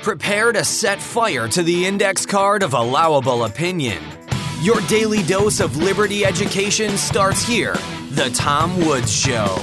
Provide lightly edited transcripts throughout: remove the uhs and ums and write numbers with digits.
Prepare to set fire to the index card of allowable opinion. Your daily dose of liberty education starts here. The Tom Woods Show.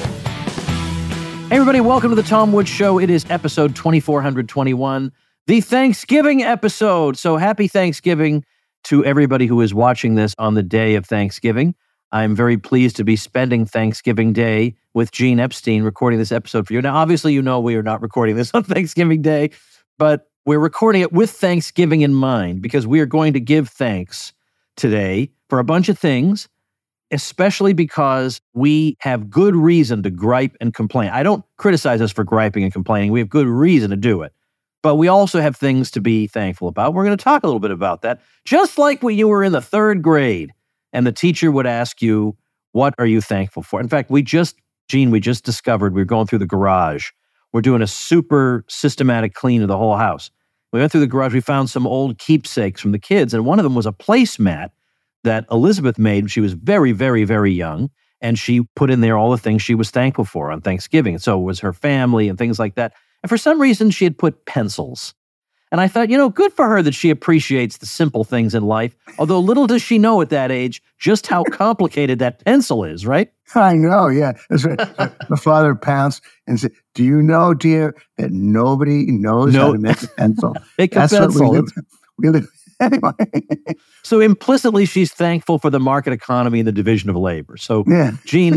Hey everybody, welcome to the Tom Woods Show. It is episode 2421, the Thanksgiving episode. So happy Thanksgiving to everybody who is watching this on the day of Thanksgiving. I'm very pleased to be spending Thanksgiving Day with Gene Epstein recording this episode for you. Now, obviously, you know we are not recording this on Thanksgiving Day, but we're recording it with Thanksgiving in mind because we are going to give thanks today for a bunch of things, especially because we have good reason to gripe and complain. I don't criticize us for griping and complaining. We have good reason to do it. But we also have things to be thankful about. We're going to talk a little bit about that. Just like when you were in the third grade and the teacher would ask you, what are you thankful for? In fact, we just discovered, we were going through the garage. We're doing a super systematic clean of the whole house. We went through the garage. We found some old keepsakes from the kids, and one of them was a placemat that Elizabeth made when she was very, very, very young, and she put in there all the things she was thankful for on Thanksgiving. So it was her family and things like that. And for some reason, she had put pencils. And I thought, good for her that she appreciates the simple things in life, although little does she know at that age just how complicated that pencil is, right? I know, yeah. That's right. My father pounced and said, do you know, dear, that nobody knows how to make a pencil? That's pencil. What we live anyway. So implicitly, she's thankful for the market economy and the division of labor. So, yeah. Gene,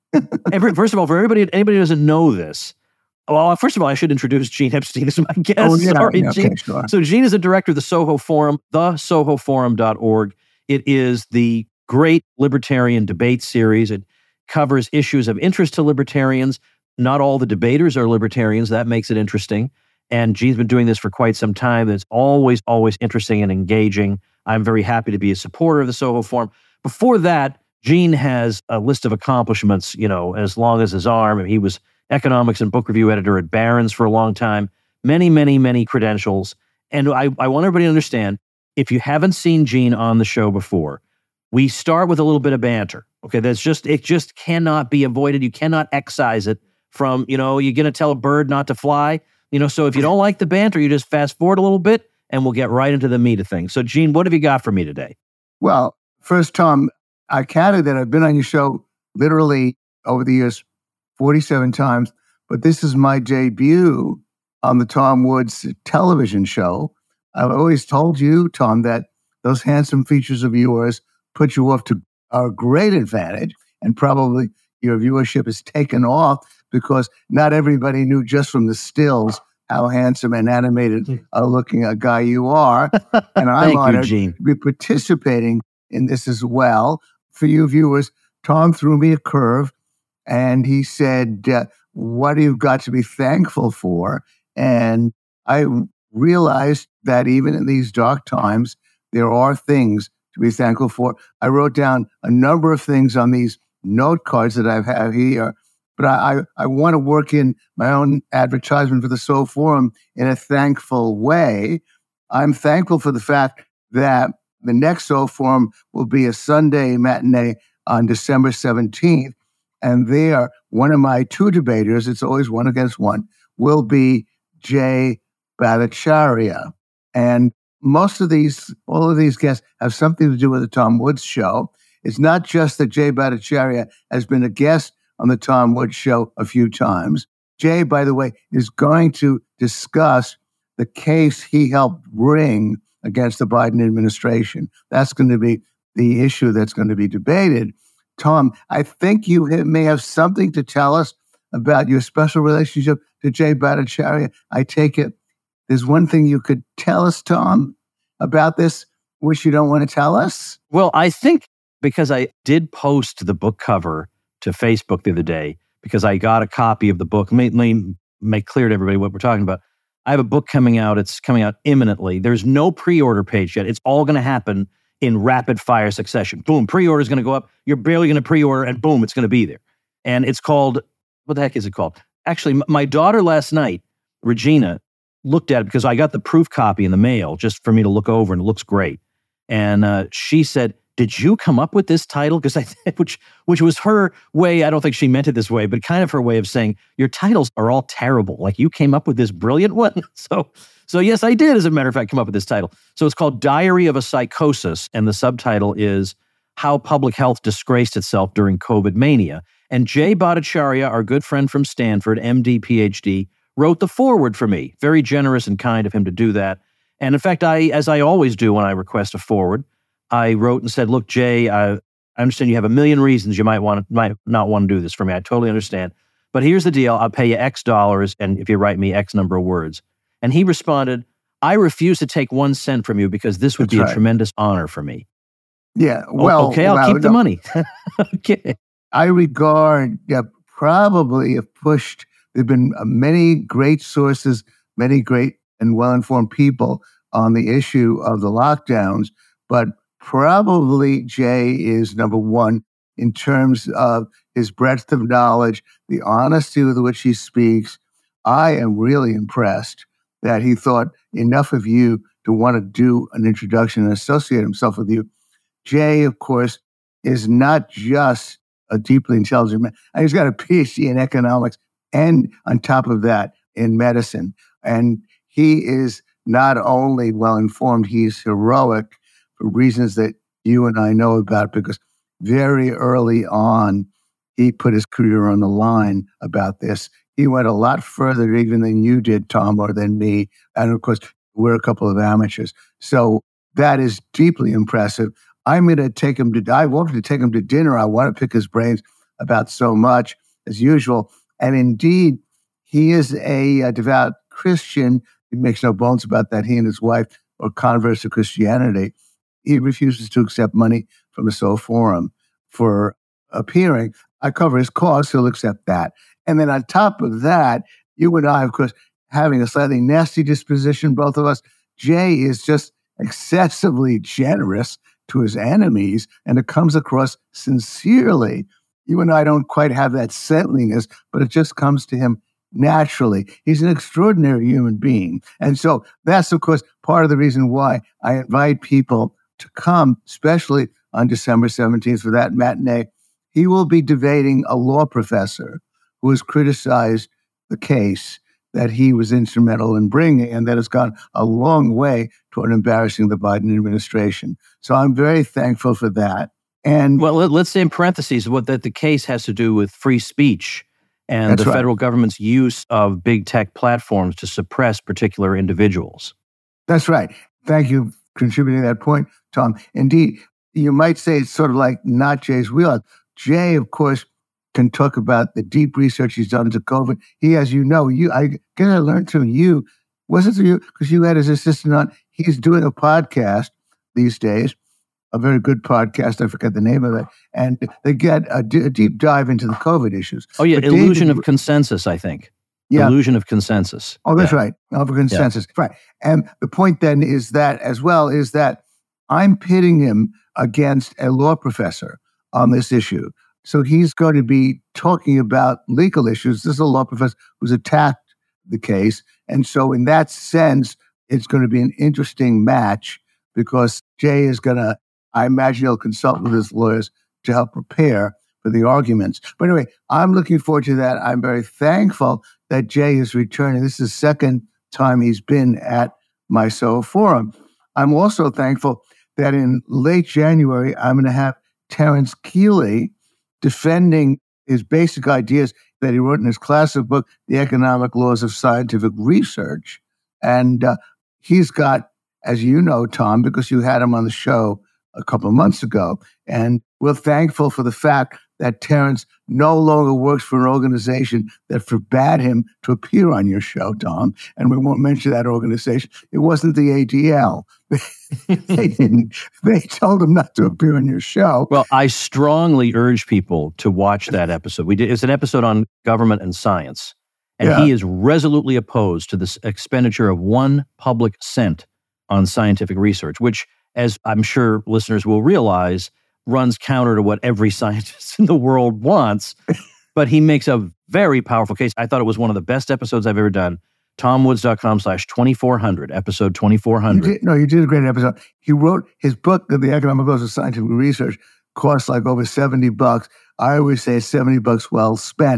first of all, for anybody who doesn't know this, well, first of all, I should introduce Gene Epstein as my guest. Oh, yeah. Sorry, Okay, Gene. sure. So Gene is the director of the Soho Forum, thesohoforum.org. It is the great libertarian debate series. It covers issues of interest to libertarians. Not all the debaters are libertarians. That makes it interesting. And Gene's been doing this for quite some time. It's always, always interesting and engaging. I'm very happy to be a supporter of the Soho Forum. Before that, Gene has a list of accomplishments, as long as his arm. He was economics and book review editor at Barron's for a long time. Many, many, many credentials. And I want everybody to understand, if you haven't seen Gene on the show before, we start with a little bit of banter. Okay, it just cannot be avoided. You cannot excise it from, you're going to tell a bird not to fly. So if you don't like the banter, you just fast forward a little bit and we'll get right into the meat of things. So Gene, what have you got for me today? Well, first, Tom, I counted that I've been on your show literally over the years 47 times, but this is my debut on the Tom Woods television show. I've always told you, Tom, that those handsome features of yours put you off to a great advantage, and probably your viewership has taken off because not everybody knew just from the stills how handsome and animated looking a guy you are. And I'm honored to be participating in this as well. For you viewers, Tom threw me a curve and he said, what do you got to be thankful for? And I realized that even in these dark times, there are things to be thankful for. I wrote down a number of things on these note cards that I have here, but I want to work in my own advertisement for the Soho Forum in a thankful way. I'm thankful for the fact that the next Soho Forum will be a Sunday matinee on December 17th. And there, one of my two debaters, it's always one against one, will be Jay Bhattacharya. And all of these guests have something to do with the Tom Woods Show. It's not just that Jay Bhattacharya has been a guest on the Tom Woods Show a few times. Jay, by the way, is going to discuss the case he helped bring against the Biden administration. That's going to be the issue that's going to be debated. Tom, I think you may have something to tell us about your special relationship to Jay Bhattacharya. I take it there's one thing you could tell us, Tom, about this, which you don't want to tell us? Well, I think because I did post the book cover to Facebook the other day, because I got a copy of the book. Let me make clear to everybody what we're talking about. I have a book coming out. It's coming out imminently. There's no pre-order page yet. It's all going to happen in rapid fire succession. Boom, pre-order is going to go up. You're barely going to pre-order and boom, it's going to be there. And it's called, what the heck is it called? Actually, my daughter last night, Regina, looked at it because I got the proof copy in the mail just for me to look over and it looks great. And she said, did you come up with this title? Because which was her way. I don't think she meant it this way, but kind of her way of saying your titles are all terrible. Like you came up with this brilliant one. So yes, I did, as a matter of fact, come up with this title. So it's called Diary of a Psychosis, and the subtitle is How Public Health Disgraced Itself During COVID Mania. And Jay Bhattacharya, our good friend from Stanford, MD, PhD, wrote the foreword for me. Very generous and kind of him to do that. And in fact, as I always do when I request a foreword, I wrote and said, look, Jay, I understand you have a million reasons you might not want to do this for me. I totally understand. But here's the deal. I'll pay you X dollars, and if you write me X number of words. And he responded, I refuse to take 1 cent from you because this would be a tremendous honor for me. Yeah, well, okay, I'll keep the money. Okay. I regard, probably have pushed, there have been many great sources, many great and well-informed people on the issue of the lockdowns, but probably Jay is number one in terms of his breadth of knowledge, the honesty with which he speaks. I am really impressed that he thought enough of you to want to do an introduction and associate himself with you. Jay, of course, is not just a deeply intelligent man. He's got a PhD in economics and on top of that in medicine. And he is not only well-informed, he's heroic for reasons that you and I know about, because very early on, he put his career on the line about this. He went a lot further even than you did, Tom, or than me. And of course, we're a couple of amateurs. So that is deeply impressive. I'm going to take him I wanted to take him to dinner. I want to pick his brains about so much, as usual. And indeed, he is a devout Christian. He makes no bones about that. He and his wife are converts to Christianity. He refuses to accept money from the Soho Forum for appearing. I cover his costs. He'll accept that. And then on top of that, you and I, of course, having a slightly nasty disposition, both of us, Jay is just excessively generous to his enemies, and it comes across sincerely. You and I don't quite have that saintliness, but it just comes to him naturally. He's an extraordinary human being. And so that's, of course, part of the reason why I invite people to come, especially on December 17th for that matinee. He will be debating a law professor who has criticized the case that he was instrumental in bringing, and that has gone a long way toward embarrassing the Biden administration. So I'm very thankful for that. And well, let's say in parentheses that the case has to do with free speech and the federal government's use of big tech platforms to suppress particular individuals. That's right. Thank you for contributing to that point, Tom. Indeed, you might say it's sort of like not Jay's wheelhouse. Jay, of course, can talk about the deep research he's done into COVID. He, as you know, I guess I learned from you, wasn't it you? Because you had his assistant on. He's doing a podcast these days, a very good podcast. I forget the name of it. And they get a deep dive into the COVID issues. Oh, yeah. Illusion of Consensus, I think. Yeah. Illusion of Consensus. Oh, that's right. Of Consensus. Yeah. Right. And the point then is that, as well, is that I'm pitting him against a law professor on this issue. So he's going to be talking about legal issues. This is a law professor who's attacked the case. And so in that sense, it's going to be an interesting match, because Jay is going to, I imagine he'll consult with his lawyers to help prepare for the arguments. But anyway, I'm looking forward to that. I'm very thankful that Jay is returning. This is the second time he's been at my Soho Forum. I'm also thankful that in late January, I'm going to have Terence Keeley defending his basic ideas that he wrote in his classic book, The Economic Laws of Scientific Research. And he's got, as you know, Tom, because you had him on the show a couple of months ago, and we're thankful for the fact that Terence no longer works for an organization that forbade him to appear on your show, Tom. And we won't mention that organization. It wasn't the ADL. They didn't. They told him not to appear on your show. Well, I strongly urge people to watch that episode. It's an episode on government and science. And he is resolutely opposed to this expenditure of 1 public cent on scientific research, which, as I'm sure listeners will realize, runs counter to what every scientist in the world wants. But he makes a very powerful case. I thought it was one of the best episodes I've ever done. TomWoods.com/2400, episode 2400. You did a great episode. He wrote his book, The Economic Laws of Scientific Research, costs like over $70. I always say $70 well spent.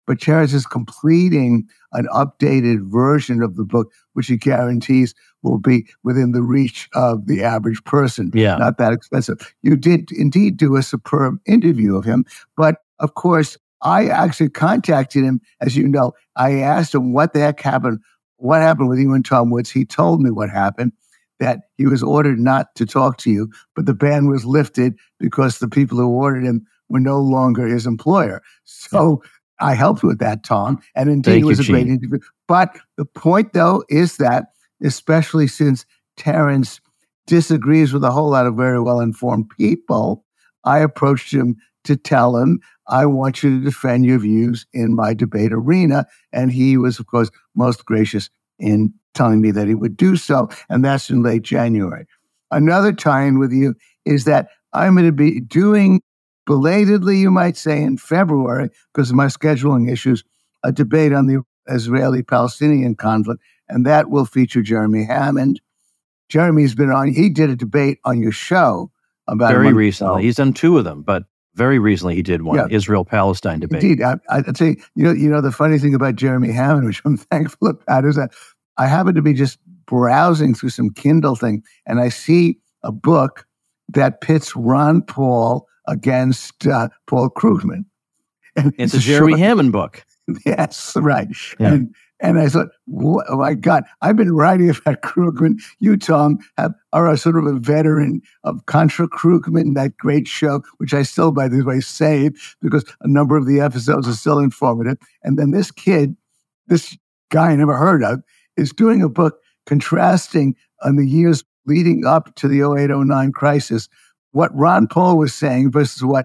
but Terence is completing an updated version of the book, which he guarantees will be within the reach of the average person. Yeah. Not that expensive. You did indeed do a superb interview of him, but of course, I actually contacted him. As you know, I asked him what the heck happened. What happened with you and Tom Woods? He told me what happened, that he was ordered not to talk to you, but the ban was lifted because the people who ordered him were no longer his employer. So I helped with that, Tom, and indeed it was a great interview. But the point, though, is that, especially since Terence disagrees with a whole lot of very well-informed people, I approached him to tell him, I want you to defend your views in my debate arena. And he was, of course, most gracious in telling me that he would do so. And that's in late January. Another tie-in with you is that I'm going to be doing, belatedly, you might say, in February, because of my scheduling issues, a debate on the Israeli-Palestinian conflict. And that will feature Jeremy Hammond. Jeremy's been on, he did a debate on your show about very recently. He's done two of them, but very recently he did one, Israel-Palestine debate. Indeed. I'd say, you know, the funny thing about Jeremy Hammond, which I'm thankful about, is that I happen to be just browsing through some Kindle thing, and I see a book that pits Ron Paul against Paul Krugman. And it's a Jeremy Hammond book. Yes, right. Yeah. And I thought, oh my God, I've been writing about Krugman. You, Tom, are a sort of a veteran of Contra Krugman, that great show, which I still, by the way, save because a number of the episodes are still informative. And then this kid, this guy I never heard of, is doing a book contrasting on the years leading up to the 08-09 crisis, what Ron Paul was saying versus what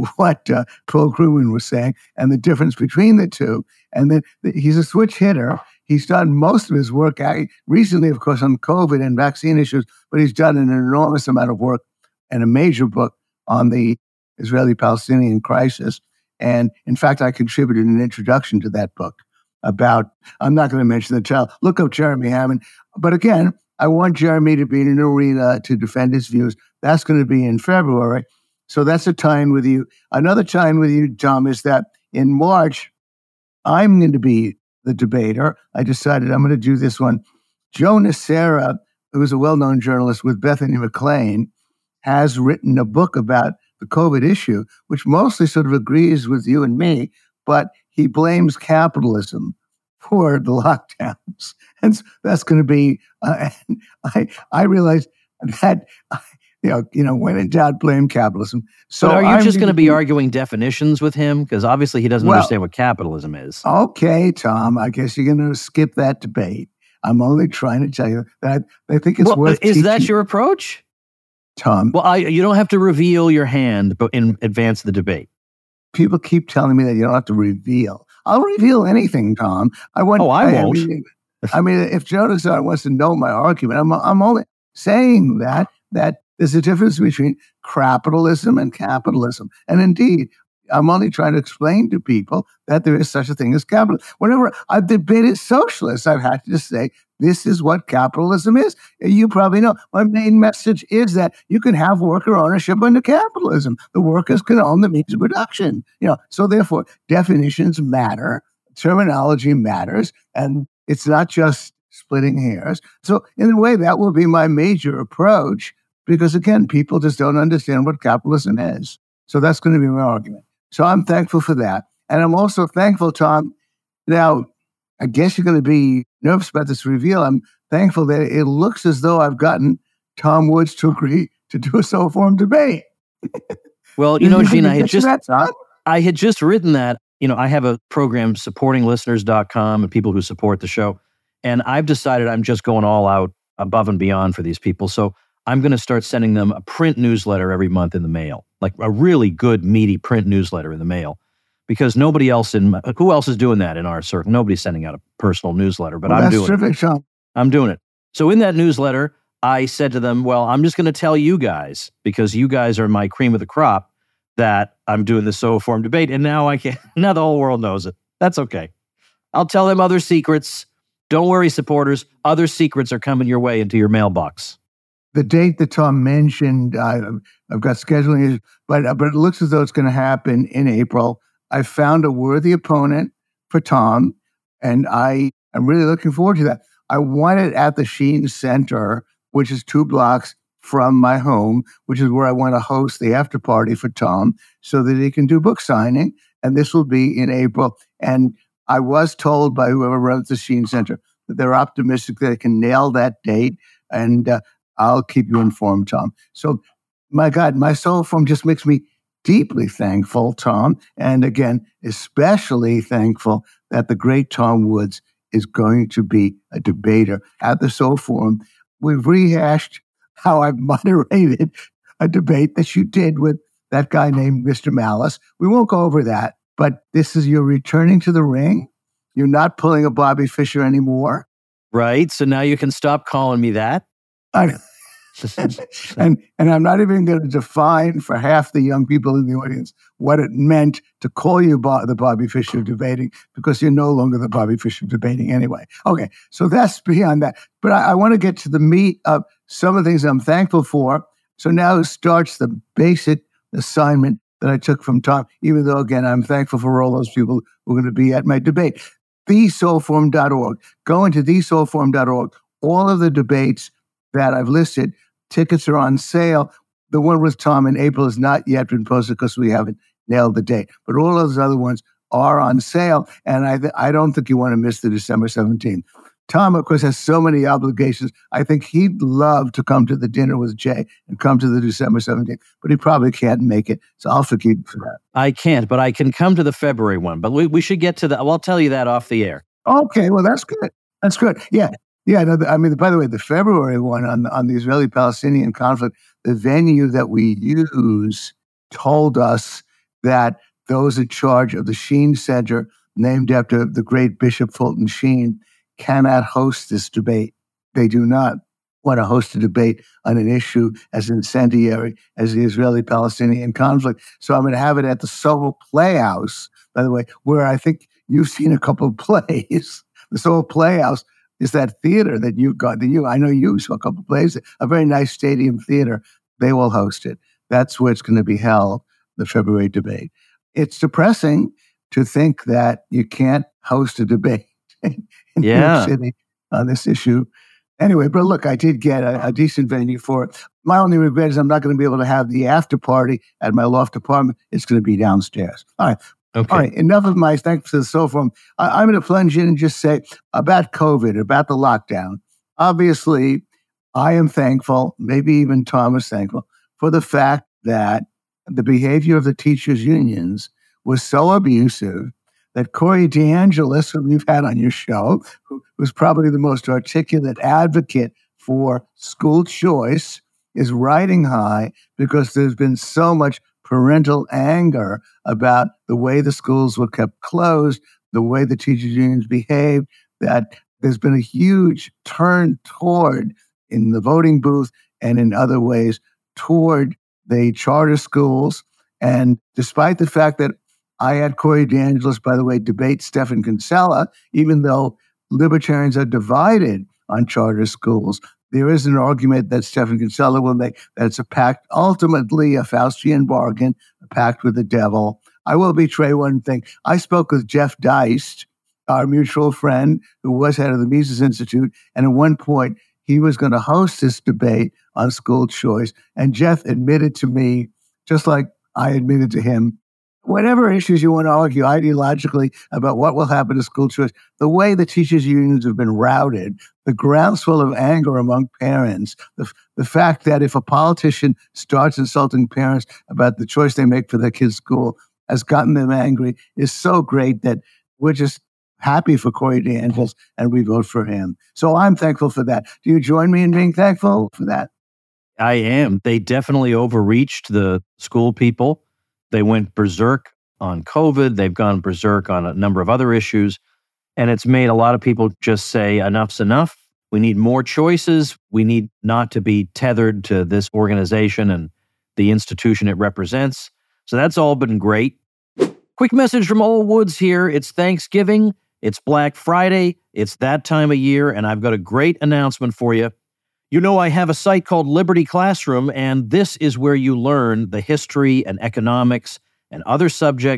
Paul Krugman was saying, and the difference between the two. And then he's a switch hitter. He's done most of his work recently, of course, on COVID and vaccine issues, but he's done an enormous amount of work and a major book on the Israeli-Palestinian crisis. And in fact, I contributed an introduction to that book about, I'm not going to mention the title, look up Jeremy Hammond. But again, I want Jeremy to be in an arena to defend his views. That's going to be in February. So that's a tie-in with you. Another tie-in with you, Tom, is that in March, I'm going to be the debater. I decided I'm going to do this one. Joe Nocera, who is a well-known journalist with Bethany McLean, has written a book about the COVID issue, which mostly sort of agrees with you and me, but he blames capitalism for the lockdowns. And that's going to be, I realized that, when in doubt, blame capitalism. So but are you just going to be arguing definitions with him? Because obviously he doesn't understand what capitalism is. Okay, Tom, I guess you're going to skip that debate. I'm only trying to tell you that I think it's worth Is that your approach? Tom? Well, you don't have to reveal your hand but in advance of the debate. People keep telling me that you don't have to reveal. I'll reveal anything, Tom. I won't. I mean, if Joe Nocera wants to know my argument, I'm only saying that there's a difference between capitalism and capitalism. And indeed, I'm only trying to explain to people that there is such a thing as capitalism. Whenever I've debated socialists, I've had to say, this is what capitalism is. You probably know my main message is that you can have worker ownership under capitalism. The workers can own the means of production. So therefore, definitions matter, terminology matters, and it's not just splitting hairs. So in a way, that will be my major approach. Because again, people just don't understand what capitalism is. So that's going to be my argument. So I'm thankful for that. And I'm also thankful, Tom. Now, I guess you're going to be nervous about this reveal. I'm thankful that it looks as though I've gotten Tom Woods to agree to do a so-form debate. Well, Gene, I had just written that. I have a program, supportinglisteners.com, and people who support the show. And I've decided I'm just going all out above and beyond for these people. So I'm going to start sending them a print newsletter every month in the mail, like a really good, meaty print newsletter in the mail, because who else is doing that in our circle? Nobody's sending out a personal newsletter, but I'm doing it. Sean. I'm doing it. So in that newsletter, I said to them, well, I'm just going to tell you guys, because you guys are my cream of the crop, that I'm doing the so-form debate. And now now the whole world knows it. That's okay. I'll tell them other secrets. Don't worry, supporters. Other secrets are coming your way into your mailbox. The date that Tom mentioned, I've got scheduling, but it looks as though it's going to happen in April. I found a worthy opponent. for Tom, and I am really looking forward to that. I want it at the Sheen Center, which is 2 blocks from my home, which is where I want to host the after party for Tom so that he can do book signing. And this will be in April. And I was told by whoever runs the Sheen Center that they're optimistic that they can nail that date. And I'll keep you informed, Tom. So, my God, my soul form just makes me deeply thankful, Tom. And again, especially thankful that the great Tom Woods is going to be a debater at the Soul Forum. We've rehashed how I've moderated a debate that you did with that guy named Mr. Malice. We won't go over that, but this is you're returning to the ring. You're not pulling a Bobby Fischer anymore. Right. So now you can stop calling me that. and I'm not even going to define for half the young people in the audience what it meant to call you the Bobby Fischer debating, because you're no longer the Bobby Fischer debating anyway. Okay, so that's beyond that. But I want to get to the meat of some of the things I'm thankful for. So now starts the basic assignment that I took from Tom, even though, again, I'm thankful for all those people who are going to be at my debate. TheSoulForum.org. Go into TheSoulForum.org. All of the debates that I've listed, tickets are on sale. The one with Tom in April has not yet been posted because we haven't nailed the date. But all those other ones are on sale, and I don't think you want to miss the December 17th. Tom, of course, has so many obligations. I think he'd love to come to the dinner with Jay and come to the December 17th, but he probably can't make it, so I'll forgive you for that. I can't, but I can come to the February one. But we should get to that. Well, I'll tell you that off the air. Okay, well, that's good. That's good. Yeah. No, I mean, by the way, the February one on the Israeli-Palestinian conflict, the venue that we use told us that those in charge of the Sheen Center, named after the great Bishop Fulton Sheen, cannot host this debate. They do not want to host a debate on an issue as incendiary as the Israeli-Palestinian conflict. So I'm going to have it at the Soho Playhouse, by the way, where I think you've seen a couple of plays. The Soho Playhouse is that theater that you've got. I know you saw a couple of plays, a very nice stadium theater. They will host it. That's where it's going to be held, the February debate. It's depressing to think that you can't host a debate in New York City on this issue. Anyway, but look, I did get a decent venue for it. My only regret is I'm not going to be able to have the after party at my loft apartment. It's going to be downstairs. All right. Okay. All right. Enough of my thanks for the Soul Forum. I'm going to plunge in and just say about COVID, about the lockdown. Obviously, I am thankful, maybe even Tom is thankful, for the fact that the behavior of the teachers' unions was so abusive that Corey DeAngelis, who you've had on your show, who was probably the most articulate advocate for school choice, is riding high because there's been so much parental anger about the way the schools were kept closed, the way the teachers' unions behaved, that there's been a huge turn toward, in the voting booth and in other ways, toward the charter schools. And despite the fact that I had Corey DeAngelis, by the way, debate Stephan Kinsella, even though libertarians are divided on charter schools, there is an argument that Stephan Kinsella will make that it's a pact, ultimately a Faustian bargain, a pact with the devil. I will betray one thing. I spoke with Jeff Deist, our mutual friend, who was head of the Mises Institute, and at one point, he was going to host this debate on school choice. And Jeff admitted to me, just like I admitted to him, whatever issues you want to argue ideologically about what will happen to school choice, the way the teachers' unions have been routed, the groundswell of anger among parents, the fact that if a politician starts insulting parents about the choice they make for their kids' school has gotten them angry, is so great that we're just happy for Corey DeAngelis and we vote for him. So I'm thankful for that. Do you join me in being thankful for that? I am. They definitely overreached the school people. They went berserk on COVID. They've gone berserk on a number of other issues. And it's made a lot of people just say, enough's enough. We need more choices. We need not to be tethered to this organization and the institution it represents. So that's all been great. Quick message from Old Woods here. It's Thanksgiving. It's Black Friday. It's that time of year. And I've got a great announcement for you. You know, I have a site called Liberty Classroom, and this is where you learn the history and economics and other subjects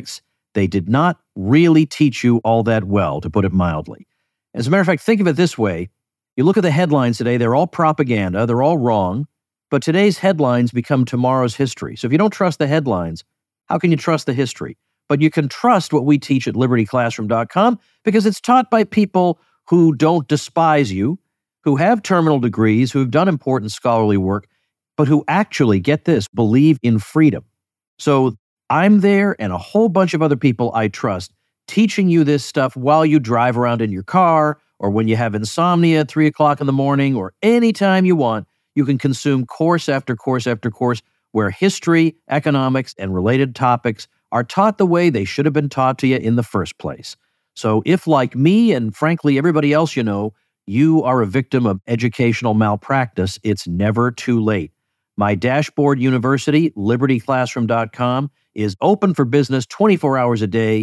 they did not really teach you all that well, to put it mildly. As a matter of fact, think of it this way. You look at the headlines today, they're all propaganda, they're all wrong, but today's headlines become tomorrow's history. So if you don't trust the headlines, how can you trust the history? But you can trust what we teach at libertyclassroom.com because it's taught by people who don't despise you, who have terminal degrees, who have done important scholarly work, but who actually, get this, believe in freedom. So I'm there and a whole bunch of other people I trust teaching you this stuff while you drive around in your car or when you have insomnia at 3 o'clock in the morning or anytime you want. You can consume course after course after course where history, economics, and related topics are taught the way they should have been taught to you in the first place. So if, like me and frankly everybody else you know, you are a victim of educational malpractice, it's never too late. My dashboard university, libertyclassroom.com, is open for business 24 hours a day,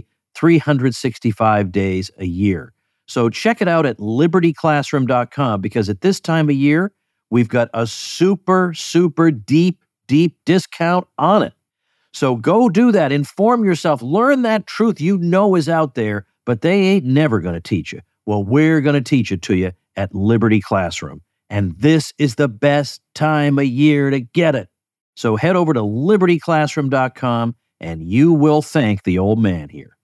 365 days a year. So check it out at libertyclassroom.com because at this time of year, we've got a super, super deep discount on it. So go do that. Inform yourself. Learn that truth you know is out there, but they ain't never going to teach you. Well, we're going to teach it to you at Liberty Classroom. And this is the best time of year to get it. So head over to libertyclassroom.com and you will thank the old man here.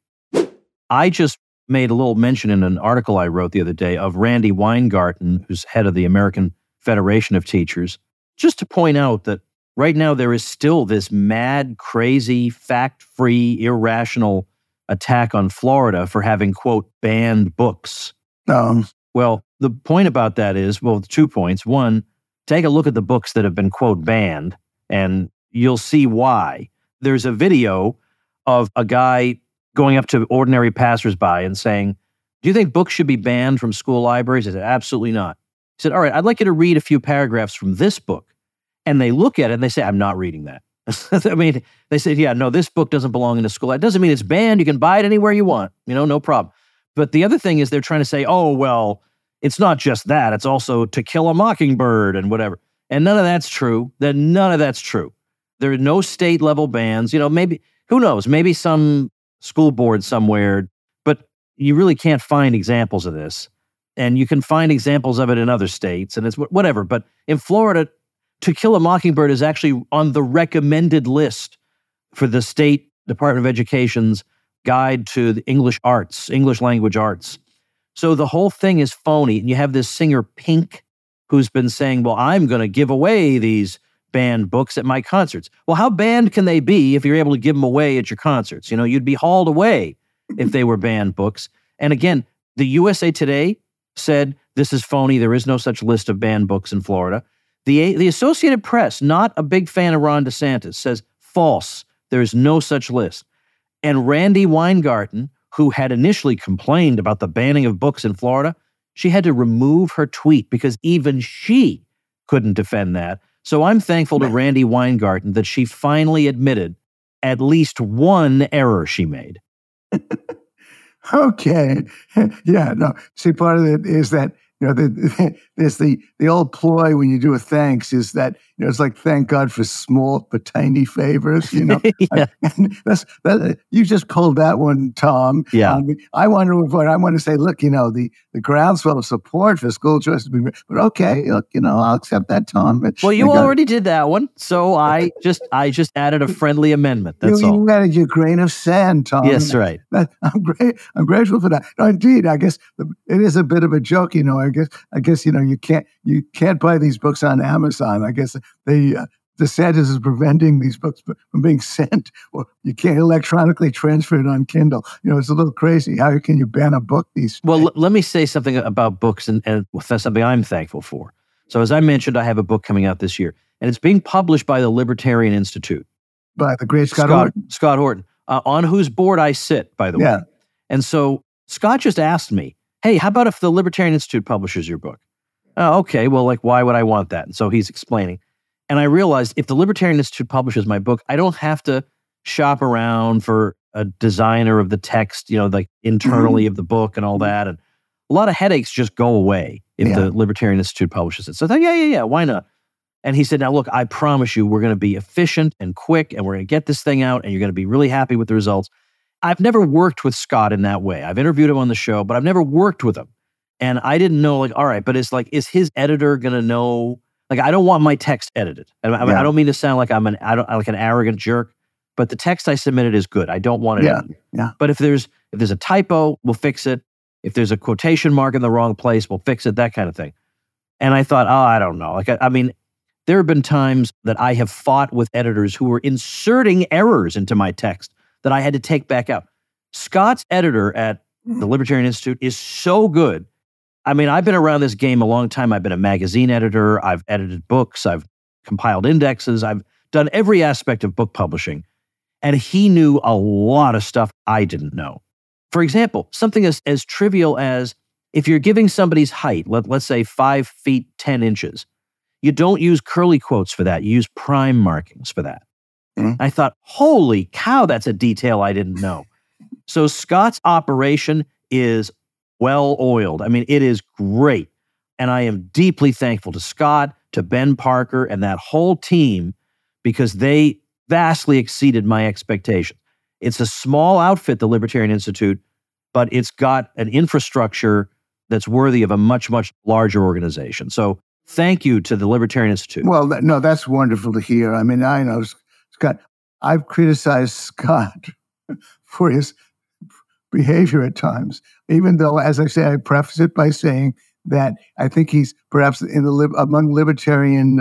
I just made a little mention in an article I wrote the other day of Randy Weingarten, who's head of the American Federation of Teachers, just to point out that right now there is still this mad, crazy, fact-free, irrational attack on Florida for having, quote, banned books. Well, the point about that is, well, 2 points. One, take a look at the books that have been, quote, banned, and you'll see why. There's a video of a guy going up to ordinary passersby and saying, do you think books should be banned from school libraries? I said, absolutely not. He said, all right, I'd like you to read a few paragraphs from this book. And they look at it and they say, I'm not reading that. I mean, they said, yeah, no, this book doesn't belong in a school. That doesn't mean it's banned. You can buy it anywhere you want, no problem. But the other thing is they're trying to say, oh, well, it's not just that. It's also To Kill a Mockingbird and whatever. And none of that's true. None of that's true. There are no state level bans. Maybe, who knows, maybe some school board somewhere, but you really can't find examples of this. And you can find examples of it in other states and it's whatever. But in Florida, To Kill a Mockingbird is actually on the recommended list for the State Department of Education's Guide to the English Language Arts. So the whole thing is phony. And you have this singer Pink who's been saying, well, I'm going to give away these banned books at my concerts. Well, how banned can they be if you're able to give them away at your concerts? You'd be hauled away if they were banned books. And again, the USA Today said this is phony. There is no such list of banned books in Florida. The Associated Press, not a big fan of Ron DeSantis, says false. There is no such list. And Randy Weingarten, who had initially complained about the banning of books in Florida, she had to remove her tweet because even she couldn't defend that. So I'm thankful to Randy Weingarten that she finally admitted at least one error she made. Okay. Yeah, no. See, part of it is that, there's the old ploy when you do a thanks is that, it's like, thank God for small but tiny favors, Yeah. You just pulled that one, Tom. Yeah. I want to say, look, the groundswell of support for school choice, but okay, look, I'll accept that, Tom. Well, you already did that one, so I just added a friendly amendment. That's all. You added your grain of sand, Tom. Yes, right. I'm grateful for that. No, indeed, I guess it is a bit of a joke, I guess you can't buy these books on Amazon. I guess the DeSantis is preventing these books from being sent, or you can't electronically transfer it on Kindle. It's a little crazy. How can you ban a book these days? Well, let me say something about books, and that's something I'm thankful for. So as I mentioned, I have a book coming out this year, and it's being published by the Libertarian Institute. By the great Scott Horton. Scott Horton, on whose board I sit, by the way. And so Scott just asked me, hey, how about if the Libertarian Institute publishes your book? Okay, well, why would I want that? And so he's explaining. And I realized if the Libertarian Institute publishes my book, I don't have to shop around for a designer of the text, internally of the book and all that. And a lot of headaches just go away if the Libertarian Institute publishes it. So I thought, yeah, why not? And he said, now look, I promise you we're going to be efficient and quick and we're going to get this thing out and you're going to be really happy with the results. I've never worked with Scott in that way. I've interviewed him on the show, but I've never worked with him. And I didn't know, like, all right, but it's like, is his editor going to know? Like, I don't want my text edited. I don't mean to sound like I'm an arrogant jerk, but the text I submitted is good. I don't want it edited. Yeah. But if there's a typo, we'll fix it. If there's a quotation mark in the wrong place, we'll fix it, that kind of thing. And I thought, I don't know. Like, I mean, there have been times that I have fought with editors who were inserting errors into my text that I had to take back out. Scott's editor at the Libertarian Institute is so good. I mean, I've been around this game a long time. I've been a magazine editor. I've edited books. I've compiled indexes. I've done every aspect of book publishing. And he knew a lot of stuff I didn't know. For example, something as trivial as if you're giving somebody's height, let's say 5 feet 10 inches, you don't use curly quotes for that. You use prime markings for that. I thought, holy cow, that's a detail I didn't know. So Scott's operation is well-oiled. I mean, it is great. And I am deeply thankful to Scott, to Ben Parker, and that whole team because they vastly exceeded my expectations. It's a small outfit, the Libertarian Institute, but it's got an infrastructure that's worthy of a much, much larger organization. So thank you to the Libertarian Institute. Well, no, that's wonderful to hear. I mean, I know Scott. I've criticized Scott for his behavior at times, even though, as I say, I preface it by saying that I think he's perhaps among libertarian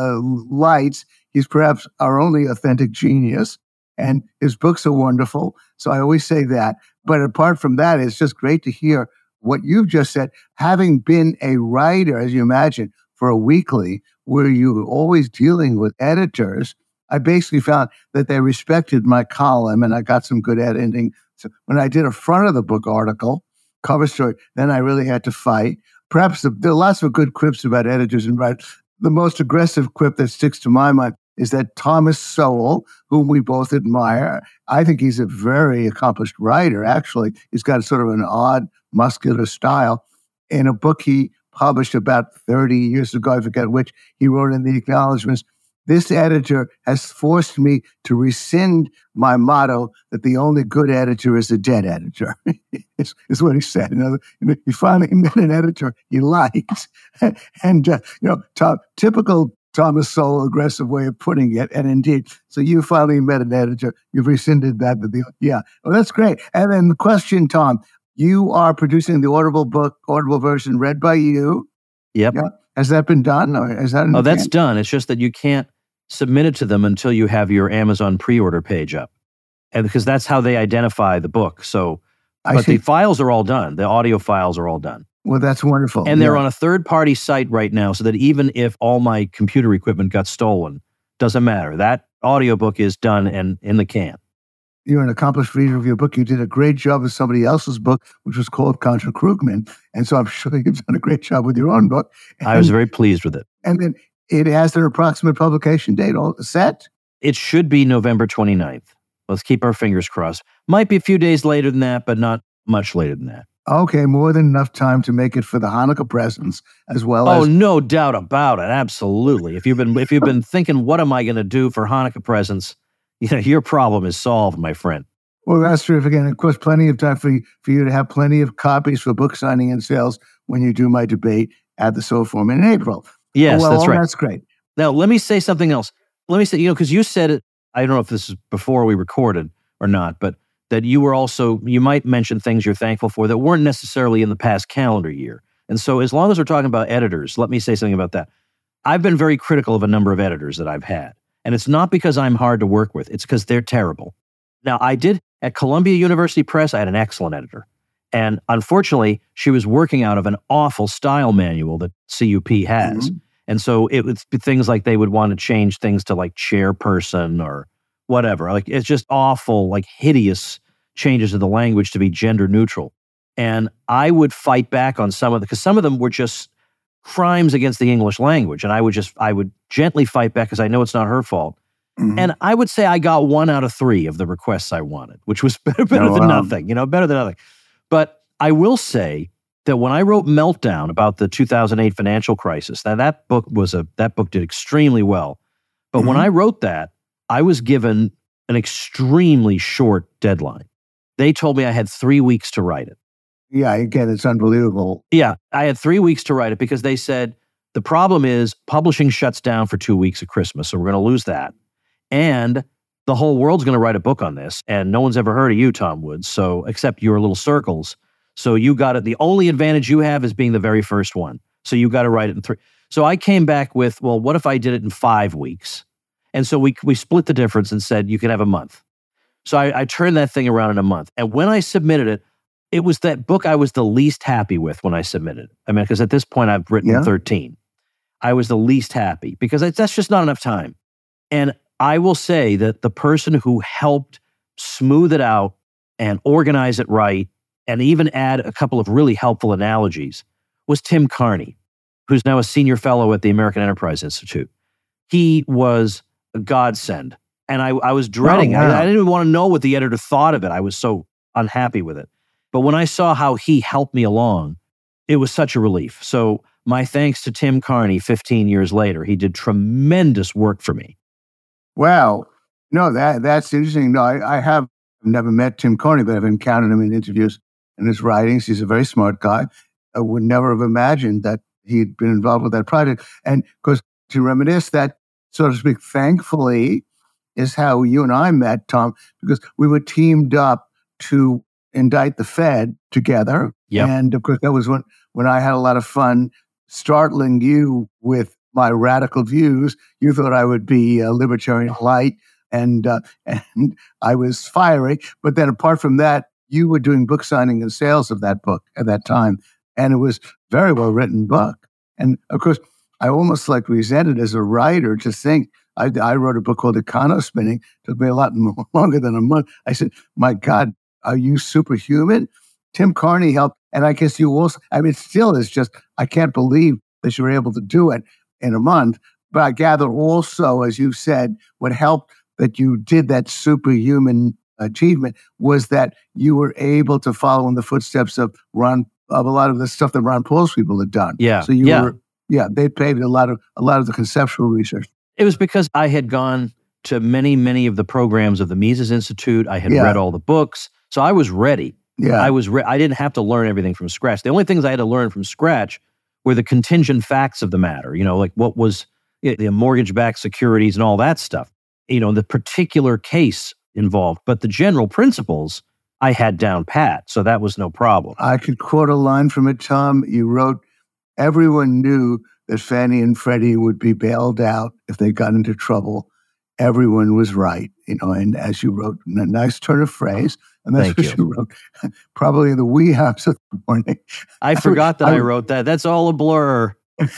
lights, he's perhaps our only authentic genius, and his books are wonderful. So I always say that. But apart from that, it's just great to hear what you've just said. Having been a writer, as you imagine, for a weekly where you were always dealing with editors, I basically found that they respected my column and I got some good editing. So when I did a front of the book article, cover story, then I really had to fight. Perhaps there are lots of good quips about editors and writers. The most aggressive quip that sticks to my mind is that Thomas Sowell, whom we both admire, I think he's a very accomplished writer, actually. He's got sort of an odd, muscular style. In a book he published about 30 years ago, I forget which, he wrote in the acknowledgments, "This editor has forced me to rescind my motto that the only good editor is a dead editor." is what he said. He finally met an editor he liked. And, typical Thomas Sowell aggressive way of putting it. And indeed, so you finally met an editor. You've rescinded that. Well, that's great. And then the question, Tom, you are producing the Audible version read by you. Yep. Yeah. Has that been done? Or is that that's done. It's just that you can't submit it to them until you have your Amazon pre-order page up. And because that's how they identify the book. So, but the files are all done. The audio files are all done. Well, that's wonderful. And they're on a third-party site right now so that even if all my computer equipment got stolen, doesn't matter. That audiobook is done and in the can. You're an accomplished reader of your book. You did a great job with somebody else's book, which was called Contra Krugman. And so I'm sure you've done a great job with your own book. I was very pleased with it. And then it has an approximate publication date all set? It should be November 29th. Let's keep our fingers crossed. Might be a few days later than that, but not much later than that. Okay, more than enough time to make it for the Hanukkah presents as well as... Oh, no doubt about it. Absolutely. If you've been thinking, what am I going to do for Hanukkah presents? Your problem is solved, my friend. Well, that's terrific. And of course, plenty of time for you to have plenty of copies for book signing and sales when you do my debate at the Soul Forum in April. Yes, that's right. That's great. Now, let me say something else. Let me say, because you said it, I don't know if this is before we recorded or not, but that you might mention things you're thankful for that weren't necessarily in the past calendar year. And so as long as we're talking about editors, let me say something about that. I've been very critical of a number of editors that I've had. And it's not because I'm hard to work with. It's because they're terrible. Now, at Columbia University Press, I had an excellent editor. And unfortunately, she was working out of an awful style manual that CUP has. Mm-hmm. And so it would be things like they would want to change things to like chairperson or whatever. Like it's just awful, like hideous changes to the language to be gender neutral. And I would fight back on some of them because some of them were just crimes against the English language. And I would gently fight back because I know it's not her fault. Mm-hmm. And I would say I got 1 out of 3 of the requests I wanted, which was better than nothing, better than nothing. But I will say that when I wrote Meltdown about the 2008 financial crisis, now that book did extremely well. But when I wrote that, I was given an extremely short deadline. They told me I had 3 weeks to write it. Yeah, again, it's unbelievable. Yeah, I had 3 weeks to write it because they said, the problem is publishing shuts down for 2 weeks at Christmas, so we're going to lose that. And the whole world's going to write a book on this, and no one's ever heard of you, Tom Woods, so except your little circles. So you got it. The only advantage you have is being the very first one. So you got to write it in 3. So I came back with, well, what if I did it in 5 weeks? And so we split the difference and said, you can have a month. So I turned that thing around in a month. And when I submitted it, it was that book I was the least happy with when I submitted it. I mean, because at this point I've written 13. I was the least happy because that's just not enough time. And I will say that the person who helped smooth it out and organize it right and even add a couple of really helpful analogies was Tim Carney, who's now a senior fellow at the American Enterprise Institute. He was a godsend. And I was dreading. Oh, wow. I didn't even want to know what the editor thought of it. I was so unhappy with it. But when I saw how he helped me along, it was such a relief. So my thanks to Tim Carney 15 years later. He did tremendous work for me. Wow. No, that's interesting. No, I have never met Tim Carney, but I've encountered him in interviews and his writings. He's a very smart guy. I would never have imagined that he'd been involved with that project. And of course, to reminisce, that, so to speak, thankfully, is how you and I met, Tom, because we were teamed up to indict the Fed together. Yep. And of course, that was when I had a lot of fun startling you with my radical views. You thought I would be a libertarian light, and I was fiery. But then apart from that, you were doing book signing and sales of that book at that time. And it was a very well-written book. And of course, I almost like resented as a writer to think, I wrote a book called Econospinning. It took me a lot longer than a month. I said, my God, are you superhuman? Tim Carney helped. And I guess you also, I mean, it still is just, I can't believe that you were able to do it in a month. But I gather also, as you said, what helped that you did that superhuman achievement was that you were able to follow in the footsteps of a lot of the stuff that Ron Paul's people had done. Yeah. So they paved a lot of the conceptual research. It was because I had gone to many, many of the programs of the Mises Institute. I had read all the books. So I was ready. Yeah. I didn't have to learn everything from scratch. The only things I had to learn from scratch were the contingent facts of the matter, like what was the mortgage-backed securities and all that stuff, the particular case involved. But the general principles I had down pat, so that was no problem. I could quote a line from it, Tom. You wrote, everyone knew that Fannie and Freddie would be bailed out if they got into trouble. Everyone was right, and as you wrote, a nice turn of phrase, and that's what you wrote, probably in the wee hours of the morning. I forgot that I wrote that. That's all a blur.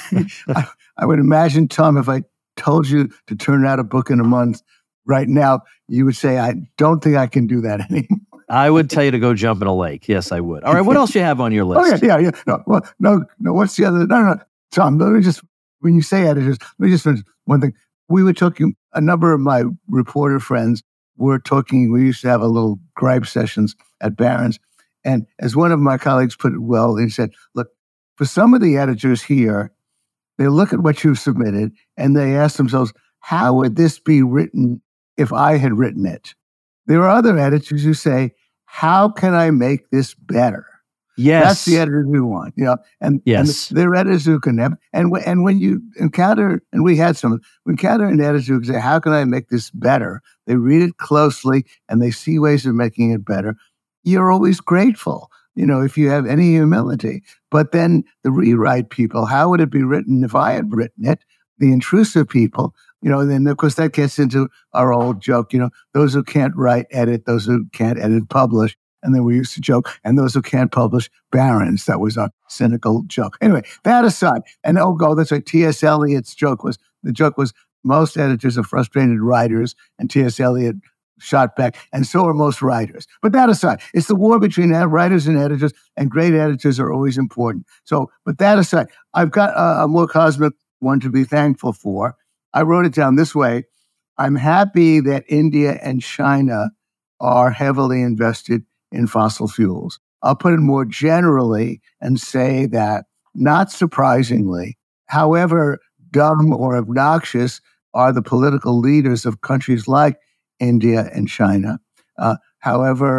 I would imagine, Tom, if I told you to turn out a book in a month right now, you would say, I don't think I can do that anymore. I would tell you to go jump in a lake. Yes, I would. All right, what else do you have on your list? Oh, yeah. No, what's the other? No, Tom, let me just, when you say editors, let me just finish one thing. We were talking, a number of my reporter friends were talking, we used to have a little gripe sessions at Barron's. And as one of my colleagues put it well, he said, look, for some of the editors here, they look at what you've submitted and they ask themselves, how would this be written if I had written it? There are other editors who say, how can I make this better? Yes. That's the editors we want, and there are editors who can have, and when you encounter, and we encounter an editor who can say, how can I make this better? They read it closely and they see ways of making it better. You're always grateful, if you have any humility. But then the rewrite people, how would it be written if I had written it? The intrusive people, then of course that gets into our old joke, those who can't write, edit, those who can't edit, publish. And then we used to joke, and those who can't publish, Barron's. That was a cynical joke. Anyway, that aside, and that's right, T.S. Eliot's joke was most editors are frustrated writers, and T.S. Eliot shot back, and so are most writers. But that aside, it's the war between writers and editors, and great editors are always important. So, but that aside, I've got a more cosmic one to be thankful for. I wrote it down this way. I'm happy that India and China are heavily invested in fossil fuels. I'll put it more generally and say that, not surprisingly, however dumb or obnoxious are the political leaders of countries like India and China, however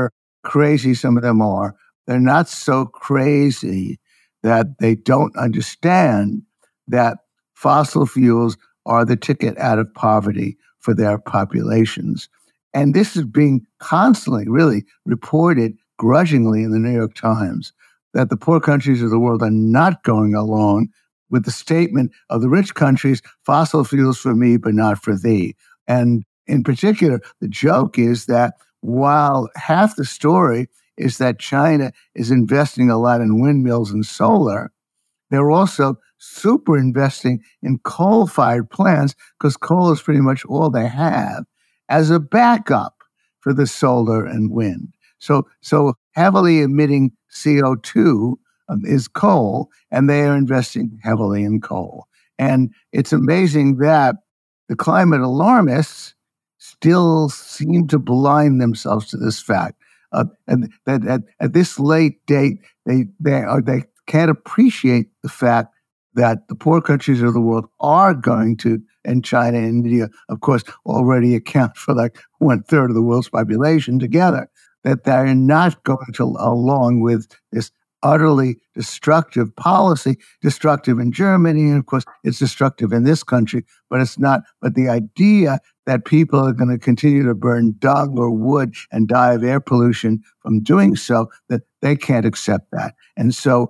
crazy some of them are, they're not so crazy that they don't understand that fossil fuels are the ticket out of poverty for their populations. And this is being constantly really reported grudgingly in the New York Times, that the poor countries of the world are not going along with the statement of the rich countries, fossil fuels for me, but not for thee. And in particular, the joke is that while half the story is that China is investing a lot in windmills and solar, they're also super investing in coal-fired plants because coal is pretty much all they have as a backup for the solar and wind. So heavily emitting CO2 is coal, and they are investing heavily in coal. And it's amazing that the climate alarmists still seem to blind themselves to this fact. And that at this late date, they can't appreciate the fact that the poor countries of the world are going to, and China and India, of course, already account for like 1/3 of the world's population together, that they're not going to along with this utterly destructive policy, destructive in Germany, and of course, it's destructive in this country, but it's not. But the idea that people are going to continue to burn dung or wood and die of air pollution from doing so, that they can't accept that. And so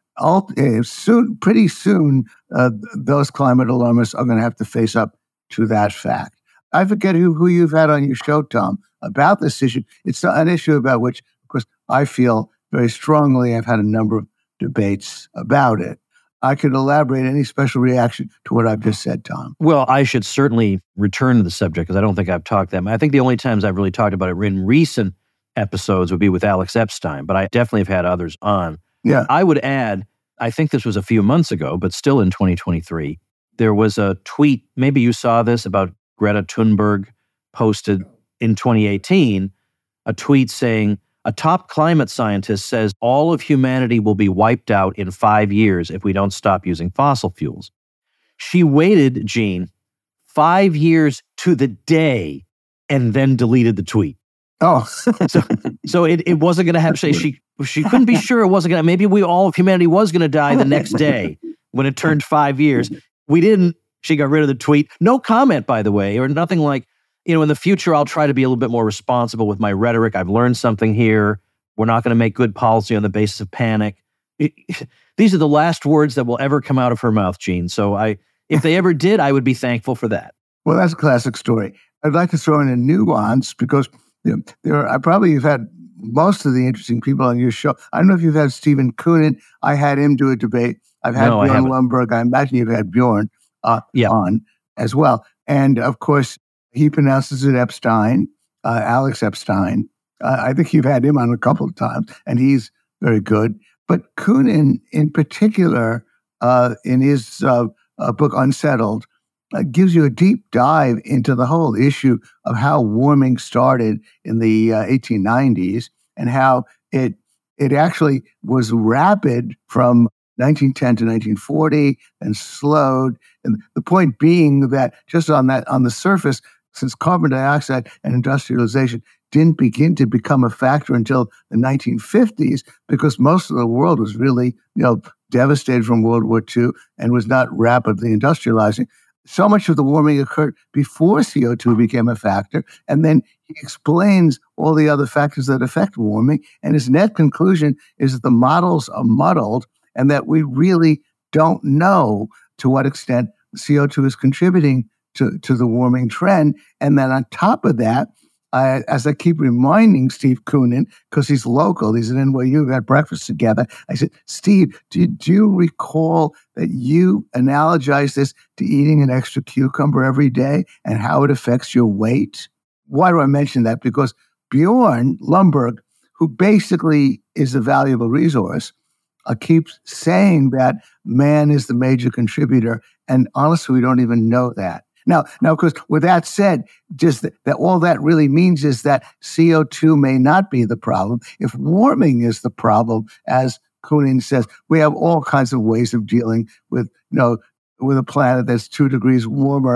pretty soon, those climate alarmists are going to have to face up to that fact. I forget who you've had on your show, Tom, about this issue. It's an issue about which, of course, I feel very strongly. I've had a number of debates about it. I could elaborate any special reaction to what I've just said, Tom. Well, I should certainly return to the subject because I don't think I've talked that much. I think the only times I've really talked about it in recent episodes would be with Alex Epstein, but I definitely have had others on. Yeah. I would add, I think this was a few months ago, but still in 2023, there was a tweet, maybe you saw this, about Greta Thunberg posted in 2018, a tweet saying, a top climate scientist says all of humanity will be wiped out in 5 years if we don't stop using fossil fuels. She waited, Gene, 5 years to the day and then deleted the tweet. Oh. So it wasn't going to have, she couldn't be sure it wasn't going to, maybe all of humanity was going to die the next day when it turned 5 years. We didn't. She got rid of the tweet. No comment, by the way, or nothing like, in the future, I'll try to be a little bit more responsible with my rhetoric. I've learned something here. We're not going to make good policy on the basis of panic. These are the last words that will ever come out of her mouth, Gene. So if they ever did, I would be thankful for that. Well, that's a classic story. I'd like to throw in a nuance because you've had most of the interesting people on your show. I don't know if you've had Stephen Koonin. I had him do a debate. I've had Bjorn Lomborg. I imagine you've had Bjorn on as well. And of course, he pronounces it Epstein, Alex Epstein. I think you've had him on a couple of times, and he's very good. But Koonin, in particular, in his book Unsettled, gives you a deep dive into the whole issue of how warming started in the 1890s and how it actually was rapid from 1910 to 1940 and slowed. And the point being that just on the surface, since carbon dioxide and industrialization didn't begin to become a factor until the 1950s, because most of the world was really, devastated from World War II and was not rapidly industrializing. So much of the warming occurred before CO2 became a factor. And then he explains all the other factors that affect warming. And his net conclusion is that the models are muddled and that we really don't know to what extent CO2 is contributing to the warming trend. And then on top of that, as I keep reminding Steve Koonin, because he's local, he's at NYU, we had breakfast together. I said, Steve, do you recall that you analogize this to eating an extra cucumber every day and how it affects your weight? Why do I mention that? Because Bjorn Lomborg, who basically is a valuable resource, keeps saying that man is the major contributor. And honestly, we don't even know that. Now, of course, with that said, just that all that really means is that CO2 may not be the problem. If warming is the problem, as Koonin says, we have all kinds of ways of dealing with, with a planet that's 2 degrees warmer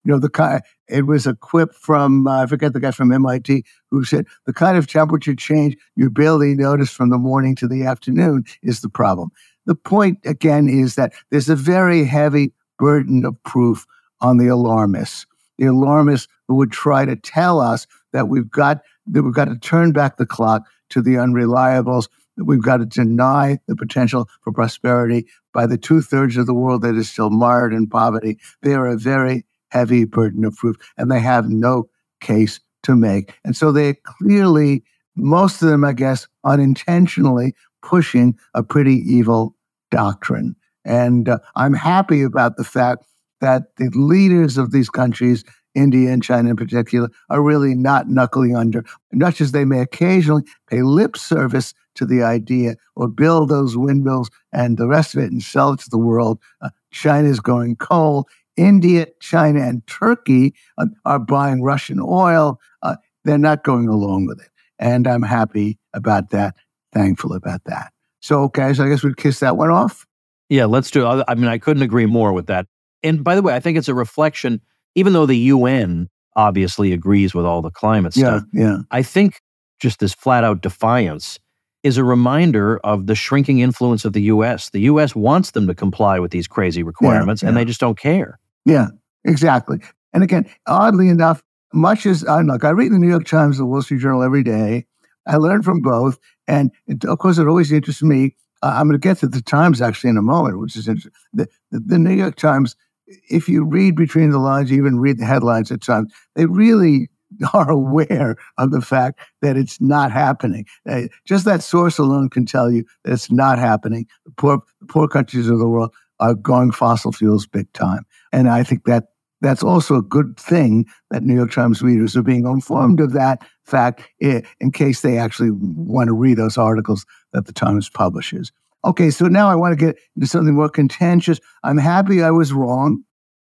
It was a quip from, I forget the guy from MIT, who said, the kind of temperature change you barely notice from the morning to the afternoon is the problem. The point, again, is that there's a very heavy burden of proof on the alarmists. The alarmists who would try to tell us that we've got to turn back the clock to the unreliables, that we've got to deny the potential for prosperity by the 2/3 of the world that is still mired in poverty. They are a very heavy burden of proof, and they have no case to make. And so they clearly, most of them, I guess, unintentionally pushing a pretty evil doctrine. And I'm happy about the fact that the leaders of these countries, India and China in particular, are really not knuckling under, much as they may occasionally pay lip service to the idea or build those windmills and the rest of it and sell it to the world. China is going coal. India, China, and Turkey are buying Russian oil. They're not going along with it. And I'm happy about that, thankful about that. So, okay, so I guess we'd kiss that one off. Yeah, let's do it. I mean, I couldn't agree more with that. And by the way, I think it's a reflection, even though the UN obviously agrees with all the climate stuff, I think just this flat out defiance is a reminder of the shrinking influence of the U.S. The U.S. wants them to comply with these crazy requirements, and they just don't care. Yeah, exactly. And again, oddly enough, much as I read the New York Times, the Wall Street Journal every day. I learn from both. And of course, it always interests me. I'm going to get to the Times actually in a moment, which is interesting. The New York Times, if you read between the lines, you even read the headlines at times, they really are aware of the fact that it's not happening. Just that source alone can tell you that it's not happening. The poor countries of the world are going fossil fuels big time. And I think that that's also a good thing that New York Times readers are being informed of that fact in case they actually want to read those articles that the Times publishes. Okay, so now I want to get into something more contentious. I'm happy I was wrong.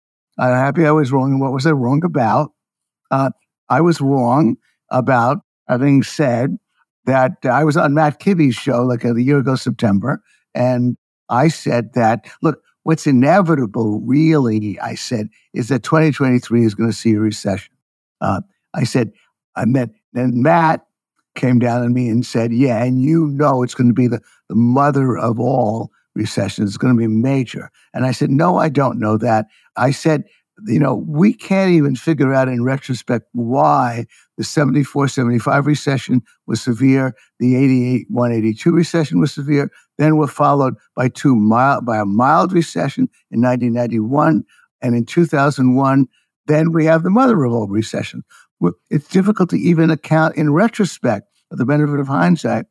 And what was I wrong about? I was wrong about having said that I was on Matt Kibbe's show like a year ago, September, and I said that, look, what's inevitable, really, I said, is that 2023 is going to see a recession. And Matt came down on me and said, yeah, and it's going to be the mother of all recessions. It's going to be major. And I said, no, I don't know that. I said, we can't even figure out in retrospect why the 74-75 recession was severe, the 88-82 recession was severe, then were followed by a mild recession in 1991, and in 2001, then we have the mother of all recessions. It's difficult to even account in retrospect, for the benefit of hindsight,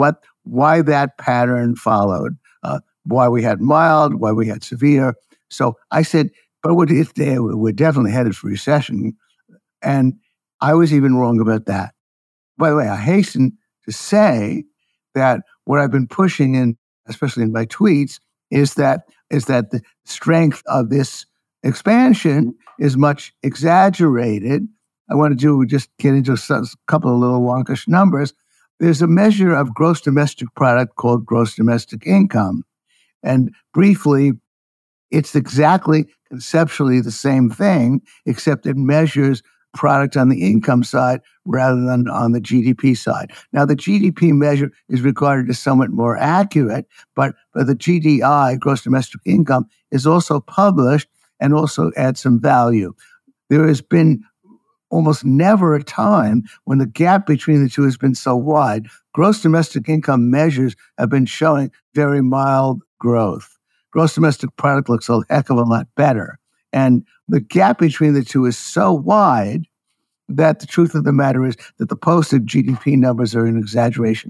why that pattern followed, why we had mild, why we had severe. So I said, but we're definitely headed for recession. And I was even wrong about that. By the way, I hasten to say that what I've been pushing in, especially in my tweets, is that the strength of this expansion is much exaggerated. I want to just get into a couple of little wonkish numbers. There's a measure of gross domestic product called gross domestic income. And briefly, it's exactly conceptually the same thing, except it measures product on the income side rather than on the GDP side. Now, the GDP measure is regarded as somewhat more accurate, but the GDI, gross domestic income, is also published and also adds some value. There has been almost never a time when the gap between the two has been so wide. Gross domestic income measures have been showing very mild growth. Gross domestic product looks a heck of a lot better. And the gap between the two is so wide that the truth of the matter is that the posted GDP numbers are an exaggeration.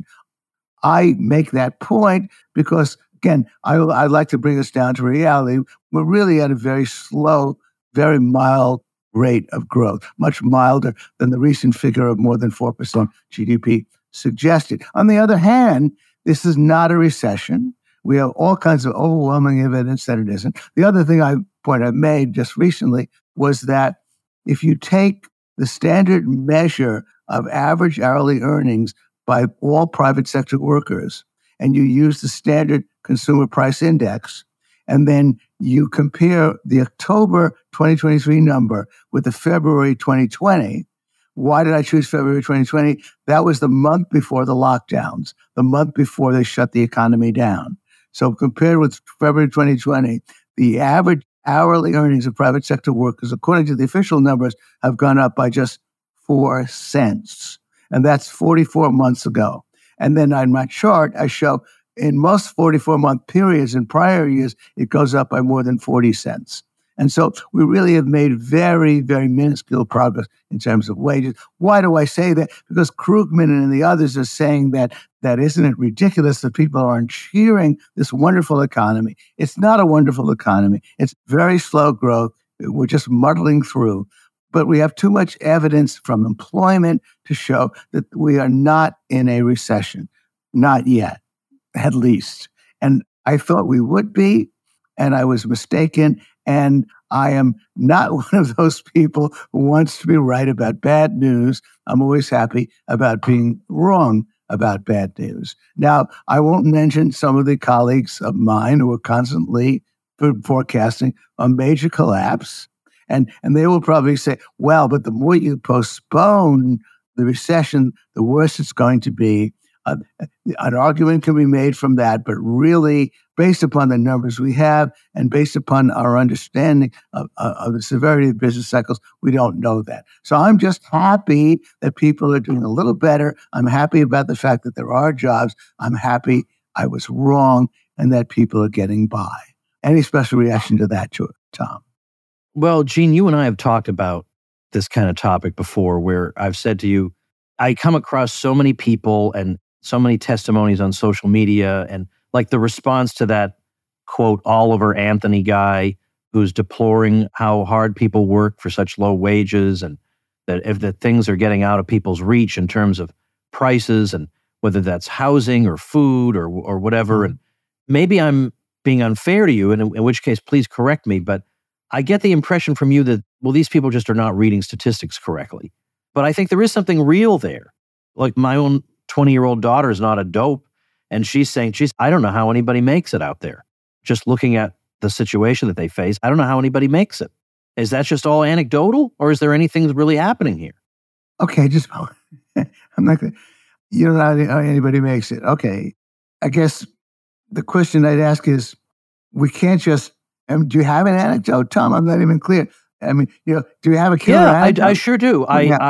I make that point because, again, I'd like to bring us down to reality. We're really at a very slow, very mild rate of growth, much milder than the recent figure of more than 4% GDP suggested. On the other hand, this is not a recession. We have all kinds of overwhelming evidence that it isn't. The other point I made just recently was that if you take the standard measure of average hourly earnings by all private sector workers, and you use the standard consumer price index, and then you compare the October 2023 number with the February 2020. Why did I choose February 2020? That was the month before the lockdowns, the month before they shut the economy down. So compared with February 2020, the average hourly earnings of private sector workers, according to the official numbers, have gone up by just 4 cents. And that's 44 months ago. And then on my chart, I show in most 44-month periods in prior years, it goes up by more than 40 cents. And so we really have made very, very minuscule progress in terms of wages. Why do I say that? Because Krugman and the others are saying that isn't it ridiculous that people aren't cheering this wonderful economy? It's not a wonderful economy. It's very slow growth. We're just muddling through. But we have too much evidence from employment to show that we are not in a recession. Not yet, at least. And I thought we would be, and I was mistaken. And I am not one of those people who wants to be right about bad news. I'm always happy about being wrong about bad news. Now, I won't mention some of the colleagues of mine who are constantly forecasting a major collapse. And they will probably say, well, but the more you postpone the recession, the worse it's going to be. An argument can be made from that, but really, based upon the numbers we have and based upon our understanding of the severity of business cycles, we don't know that. So I'm just happy that people are doing a little better. I'm happy about the fact that there are jobs. I'm happy I was wrong and that people are getting by. Any special reaction to that, Tom? Well, Gene, you and I have talked about this kind of topic before where I've said to you, I come across so many people and so many testimonies on social media and like the response to that, quote, Oliver Anthony guy who's deploring how hard people work for such low wages and that if the things are getting out of people's reach in terms of prices and whether that's housing or food or whatever. And maybe I'm being unfair to you, and in which case, please correct me, but I get the impression from you that, well, these people just are not reading statistics correctly. But I think there is something real there. Like my own 20-year-old daughter is not a dope, and she's saying, geez, I don't know how anybody makes it out there. Just looking at the situation that they face, I don't know how anybody makes it. Is that just all anecdotal, or is there anything really happening here? Okay, just, I'm not going to, you don't know how anybody makes it. Okay, I guess the question I'd ask is, we can't just, do you have an anecdote, Tom? I'm not even clear. I mean, do you have a killer anecdote? I sure do.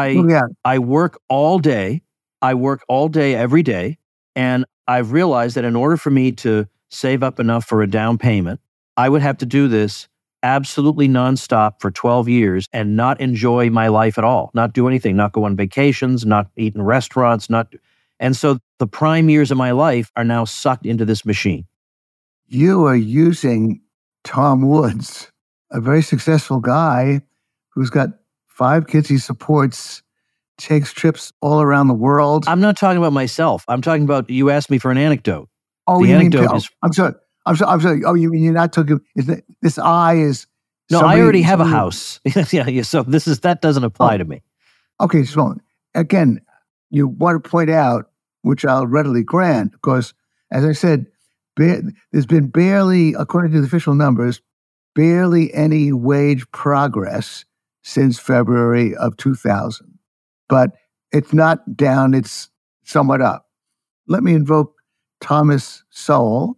I work all day. I work all day, every day. And I've realized that in order for me to save up enough for a down payment, I would have to do this absolutely nonstop for 12 years and not enjoy my life at all, not do anything, not go on vacations, not eat in restaurants, and so the prime years of my life are now sucked into this machine. You are using Tom Woods, a very successful guy who's got 5 kids he supports, takes trips all around the world. I'm not talking about myself. I'm talking about, you asked me for an anecdote. Oh, the anecdote is... I'm sorry. Oh, you mean you're not talking... This I is... No, I already have a house. yeah. So that doesn't apply to me. Okay, so again, you want to point out, which I'll readily grant, because as I said, there's been barely, according to the official numbers, barely any wage progress since February of 2000. But it's not down, it's somewhat up. Let me invoke Thomas Sowell.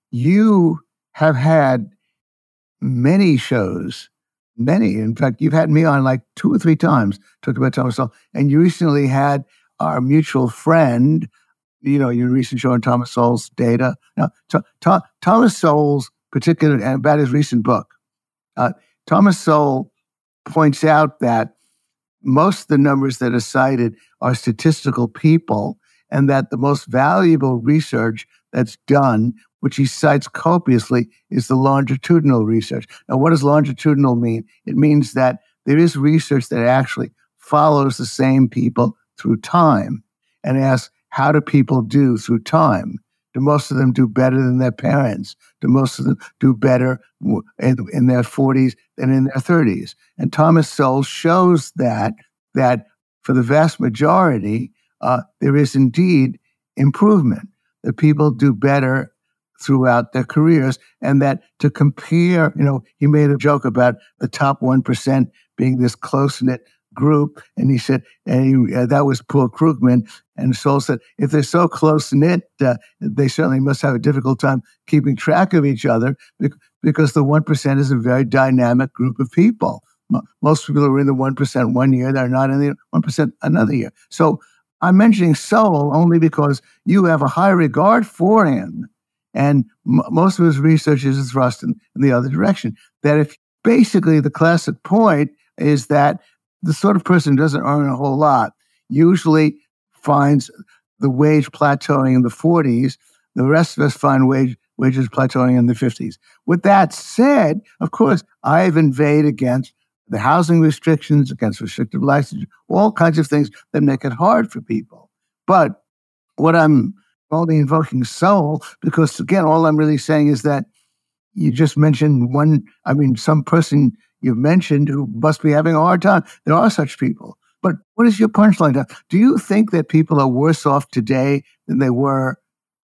You have had many shows, in fact, you've had me on like 2 or 3 times, talked about Thomas Sowell, and you recently had our mutual friend, your recent show on Thomas Sowell's data. Now, Thomas Sowell's particular, and about his recent book, Thomas Sowell points out that most of the numbers that are cited are statistical people, and that the most valuable research that's done, which he cites copiously, is the longitudinal research. Now, what does longitudinal mean? It means that there is research that actually follows the same people through time and asks, how do people do through time? Do most of them do better than their parents? Do most of them do better in their 40s than in their 30s? And Thomas Sowell shows that for the vast majority, there is indeed improvement, that people do better throughout their careers, and that to compare, he made a joke about the top 1% being this close-knit group, and he said, that was Paul Krugman, and Sowell said, if they're so close-knit, they certainly must have a difficult time keeping track of each other, because the 1% is a very dynamic group of people. Most people are in the 1% one year, they're not in the 1% another year. So I'm mentioning Sowell only because you have a high regard for him, and most of his research is thrust in the other direction. That if basically the classic point is that the sort of person who doesn't earn a whole lot usually finds the wage plateauing in the 40s. The rest of us find wages plateauing in the 50s. With that said, of course, I've inveighed against the housing restrictions, against restrictive licensure, all kinds of things that make it hard for people. But what I'm only invoking Sowell, because again, all I'm really saying is that you just mentioned some person you've mentioned who must be having a hard time. There are such people. But what is your punchline? Do you think that people are worse off today than they were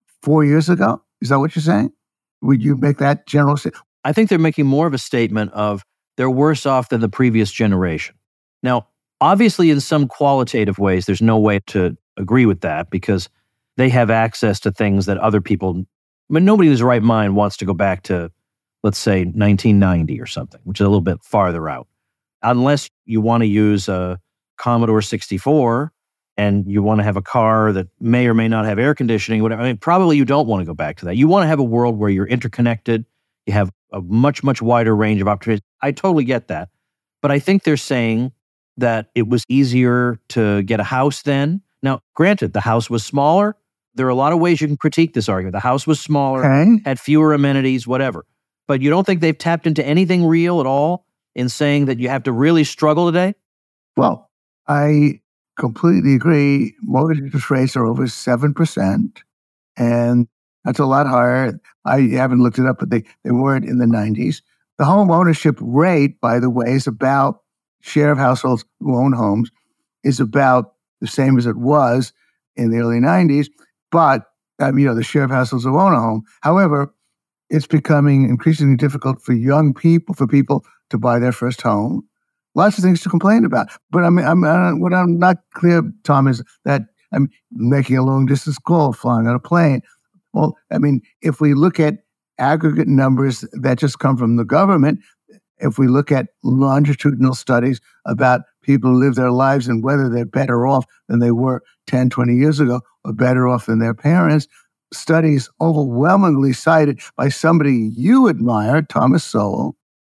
4 years ago? Is that what you're saying? Would you make that general statement? I think they're making more of a statement of they're worse off than the previous generation. Now, obviously, in some qualitative ways, there's no way to agree with that because they have access to things that other people, nobody in his right mind wants to go back to, let's say, 1990 or something, which is a little bit farther out. Unless you want to use a Commodore 64 and you want to have a car that may or may not have air conditioning, whatever. Probably you don't want to go back to that. You want to have a world where you're interconnected, you have a much, much wider range of opportunities. I totally get that. But I think they're saying that it was easier to get a house then. Now, granted, the house was smaller. There are a lot of ways you can critique this argument. The house was smaller, had fewer amenities, whatever. But you don't think they've tapped into anything real at all in saying that you have to really struggle today? Well, I completely agree. Mortgage interest rates are over 7%, and that's a lot higher. I haven't looked it up, but they weren't in the 90s. The home ownership rate, by the way, is about, share of households who own homes is about the same as it was in the early 90s. But, the share of households who own a home. However, it's becoming increasingly difficult for young people, for people to buy their first home. Lots of things to complain about. But what I'm not clear, Tom, is that I'm making a long distance call, flying on a plane. Well, if we look at aggregate numbers that just come from the government, if we look at longitudinal studies about people who live their lives and whether they're better off than they were 10, 20 years ago or better off than their parents, studies overwhelmingly cited by somebody you admire, Thomas Sowell,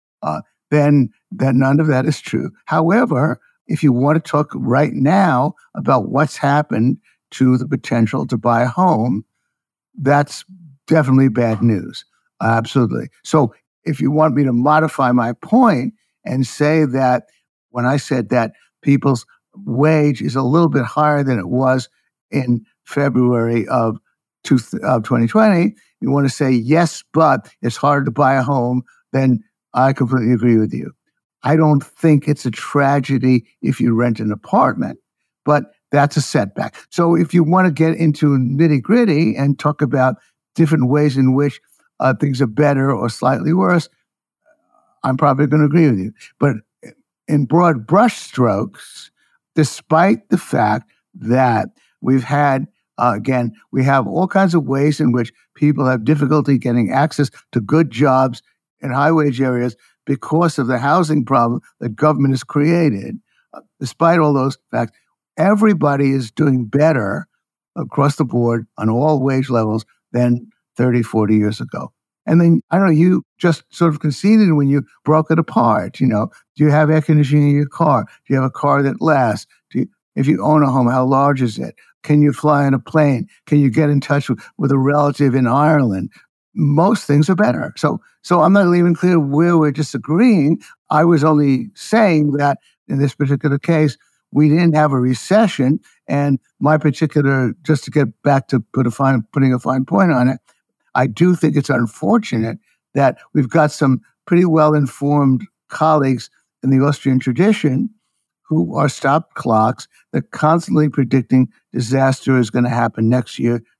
then that none of that is true. However, if you want to talk right now about what's happened to the potential to buy a home, that's definitely bad news. Absolutely. So if you want me to modify my point and say that when I said that people's wage is a little bit higher than it was in February of 2020, you want to say, yes, but it's hard to buy a home, then I completely agree with you. I don't think it's a tragedy if you rent an apartment, but that's a setback. So if you want to get into nitty-gritty and talk about different ways in which things are better or slightly worse, I'm probably going to agree with you. But in broad brushstrokes, despite the fact that we've had, we have all kinds of ways in which people have difficulty getting access to good jobs in high-wage areas because of the housing problem that government has created. Despite all those facts, everybody is doing better across the board on all wage levels than 30, 40 years ago. And then, I don't know, you just sort of conceded when you broke it apart. Do you have air conditioning in your car? Do you have a car that lasts? If you own a home, how large is it? Can you fly on a plane? Can you get in touch with a relative in Ireland? Most things are better. So I'm not even clear where we're disagreeing. I was only saying that in this particular case, we didn't have a recession. And my particular, just to get back to putting a fine point on it, I do think it's unfortunate that we've got some pretty well-informed colleagues in the Austrian tradition who are stop clocks. They're constantly predicting disaster is going to happen next year,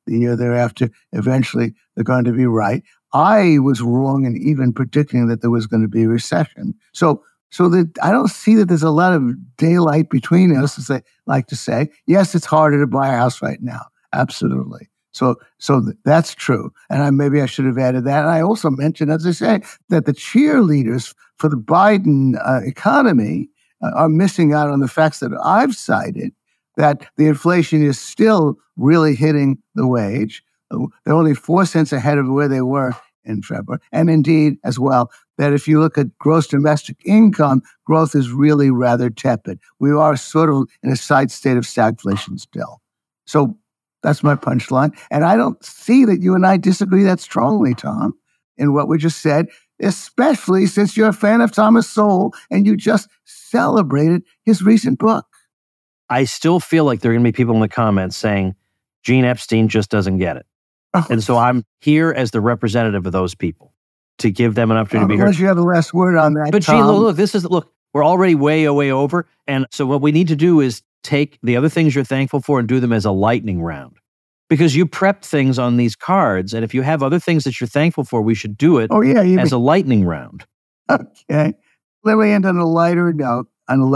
the year thereafter. Eventually, they're going to be right. I was wrong in even predicting that there was going to be a recession. So that I don't see that there's a lot of daylight between us, as I like to say. Yes, it's harder to buy a house right now. Absolutely. So that's true. And maybe I should have added that. And I also mentioned, as I say, that the cheerleaders for the Biden economy are missing out on the facts that I've cited, that the inflation is still really hitting the wage. They're only 4 cents ahead of where they were in February. And indeed, as well, that if you look at gross domestic income, growth is really rather tepid. We are sort of in a side state of stagflation still. So that's my punchline. And I don't see that you and I disagree that strongly, Tom, in what we just said, especially since you're a fan of Thomas Sowell and you just celebrated his recent book. I still feel like there are going to be people in the comments saying, Gene Epstein just doesn't get it. And so I'm here as the representative of those people to give them an opportunity to be heard. Unless you have the last word on that, But Tom. Gene, look, we're already way over. And so what we need to do is take the other things you're thankful for and do them as a lightning round. Because you prepped things on these cards. And if you have other things that you're thankful for, we should do it as a lightning round. Okay. Let me end on a lighter note,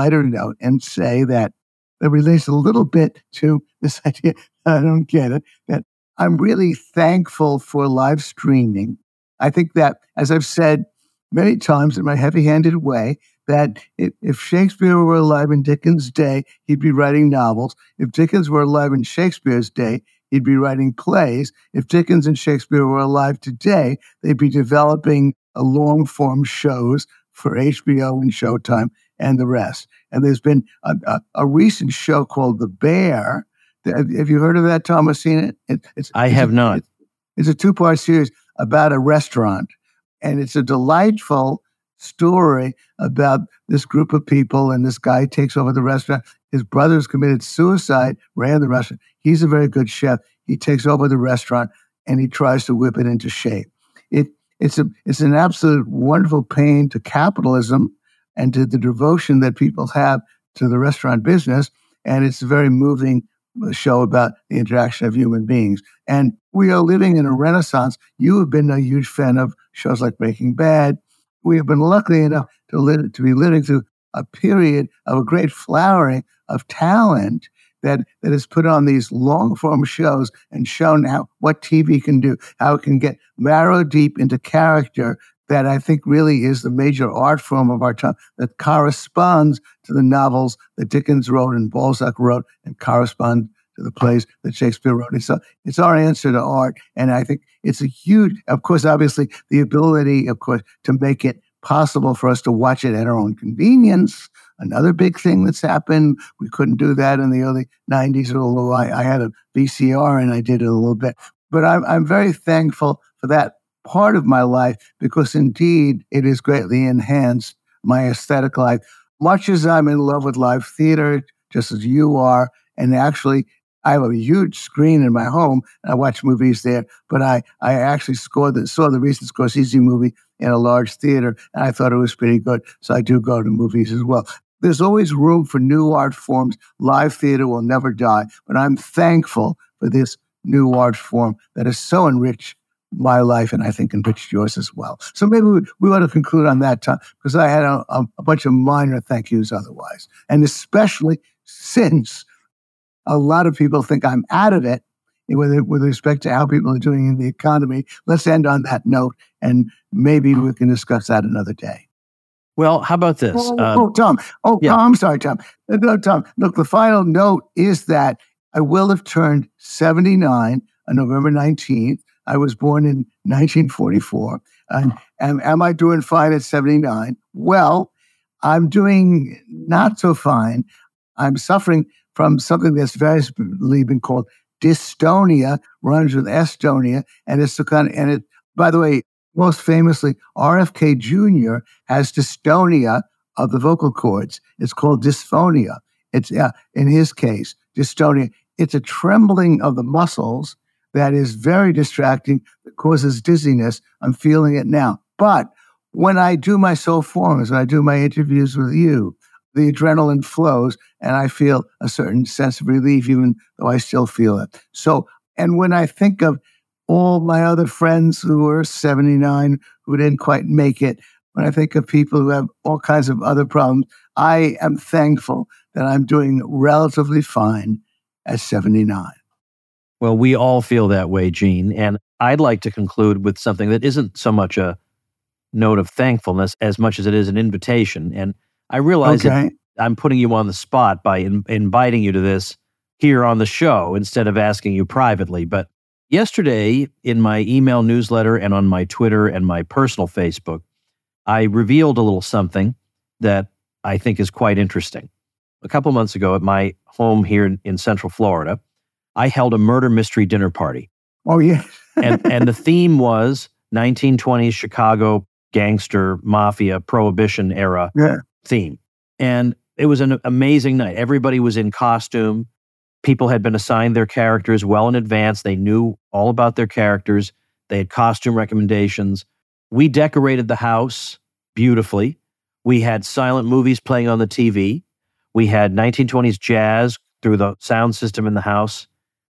and say that relates a little bit to this idea, I don't get it, that I'm really thankful for live streaming. I think that, as I've said many times in my heavy-handed way, that if Shakespeare were alive in Dickens' day, he'd be writing novels. If Dickens were alive in Shakespeare's day, he'd be writing plays. If Dickens and Shakespeare were alive today, they'd be developing long-form shows for HBO and Showtime and the rest. And there's been a recent show called The Bear. Have you heard of that, Tom? Or seen it? I have not. It's a 2-part series about a restaurant. And it's a delightful story about this group of people, and this guy takes over the restaurant. His brother's committed suicide, ran the restaurant. He's a very good chef. He takes over the restaurant, and he tries to whip it into shape. It's an absolute wonderful pain to capitalism and to the devotion that people have to the restaurant business. And it's a very moving show about the interaction of human beings. And we are living in a renaissance. You have been a huge fan of shows like Breaking Bad. We have been lucky enough to be living through a period of a great flowering of talent that has put on these long-form shows and shown what TV can do, how it can get marrow deep into character that I think really is the major art form of our time that corresponds to the novels that Dickens wrote and Balzac wrote and correspond to the plays that Shakespeare wrote. It's our answer to art. And I think it's a huge, of course, obviously, the ability, of course, to make it possible for us to watch it at our own convenience. Another big thing that's happened, we couldn't do that in the early 90s, although I had a VCR and I did it a little bit. But I'm very thankful for that part of my life because indeed it has greatly enhanced my aesthetic life. Much as I'm in love with live theater, just as you are, and actually I have a huge screen in my home and I watch movies there, but I actually saw the recent Scorsese movie in a large theater and I thought it was pretty good. So I do go to movies as well. There's always room for new art forms. Live theater will never die, but I'm thankful for this new art form that has so enriched my life and I think enriched yours as well. So maybe we ought to conclude on that time because I had a bunch of minor thank yous otherwise. And especially since a lot of people think I'm out of it with respect to how people are doing in the economy. Let's end on that note and maybe we can discuss that another day. Well, how about this? Tom. Yeah. I'm sorry, Tom. No, Tom. Look, the final note is that I will have turned 79 on November 19th. I was born in 1944. And am I doing fine at 79? Well, I'm doing not so fine. I'm suffering from something that's variously been called dystonia, runs with Estonia, and it's the kind of, and it, by the way, most famously, RFK Jr. has dystonia of the vocal cords. It's called dysphonia. It's in his case, dystonia. It's a trembling of the muscles that is very distracting, that causes dizziness. I'm feeling it now. But when I do my soul forums, when I do my interviews with you, the adrenaline flows and I feel a certain sense of relief, even though I still feel it. So And when I think of all my other friends who were 79 who didn't quite make it, when I think of people who have all kinds of other problems, I am thankful that I'm doing relatively fine at 79. Well, we all feel that way, Gene. And I'd like to conclude with something that isn't so much a note of thankfulness as much as it is an invitation. And I realize that I'm putting you on the spot by inviting you to this here on the show instead of asking you privately. But yesterday, in my email newsletter and on my Twitter and my personal Facebook, I revealed a little something that I think is quite interesting. A couple months ago at my home here in Central Florida, I held a murder mystery dinner party. Oh, yeah. and the theme was 1920s Chicago gangster, mafia, prohibition era theme. And it was an amazing night. Everybody was in costume. People had been assigned their characters well in advance. They knew all about their characters. They had costume recommendations. We decorated the house beautifully. We had silent movies playing on the TV. We had 1920s jazz through the sound system in the house.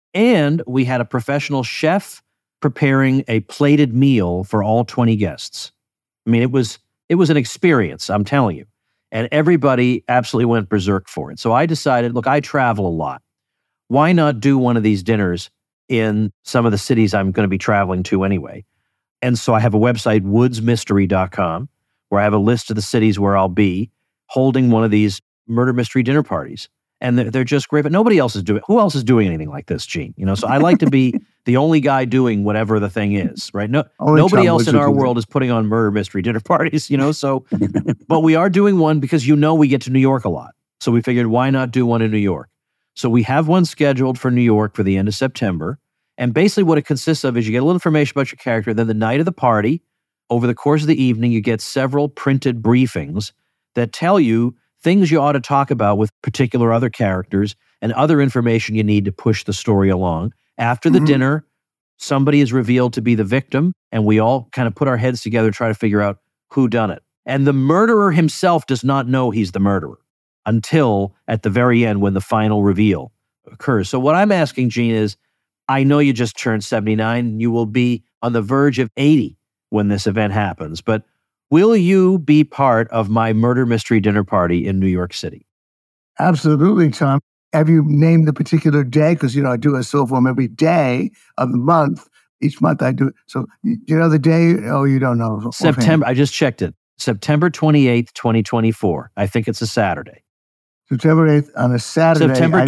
And we had a professional chef preparing a plated meal for all 20 guests. I mean, it was an experience, I'm telling you. And everybody absolutely went berserk for it. So I decided, look, I travel a lot. Why not do one of these dinners in some of the cities I'm going to be traveling to anyway? And so I have a website, woodsmystery.com, where I have a list of the cities where I'll be holding one of these murder mystery dinner parties. And they're just great, but nobody else is doing it. Who else is doing anything like this, Gene? So I like to be the only guy doing whatever the thing is, right? Nobody else in our world is putting on murder mystery dinner parties, so, but we are doing one because we get to New York a lot. So we figured, why not do one in New York? So we have one scheduled for New York for the end of September. And basically what it consists of is you get a little information about your character. Then the night of the party, over the course of the evening, you get several printed briefings that tell you things you ought to talk about with particular other characters and other information you need to push the story along. After the dinner, somebody is revealed to be the victim, and we all kind of put our heads together to try to figure out who done it. And the murderer himself does not know he's the murderer until at the very end when the final reveal occurs. So what I'm asking, Gene, is I know you just turned 79, and you will be on the verge of 80 when this event happens, but will you be part of my murder mystery dinner party in New York City? Absolutely, Tom. Have you named the particular day? Because, I do a soul form every day of the month. Each month I do it. So, do you know the day? Oh, you don't know. September. I just checked it. September 28th, 2024. I think it's a Saturday. September 8th on a Saturday. September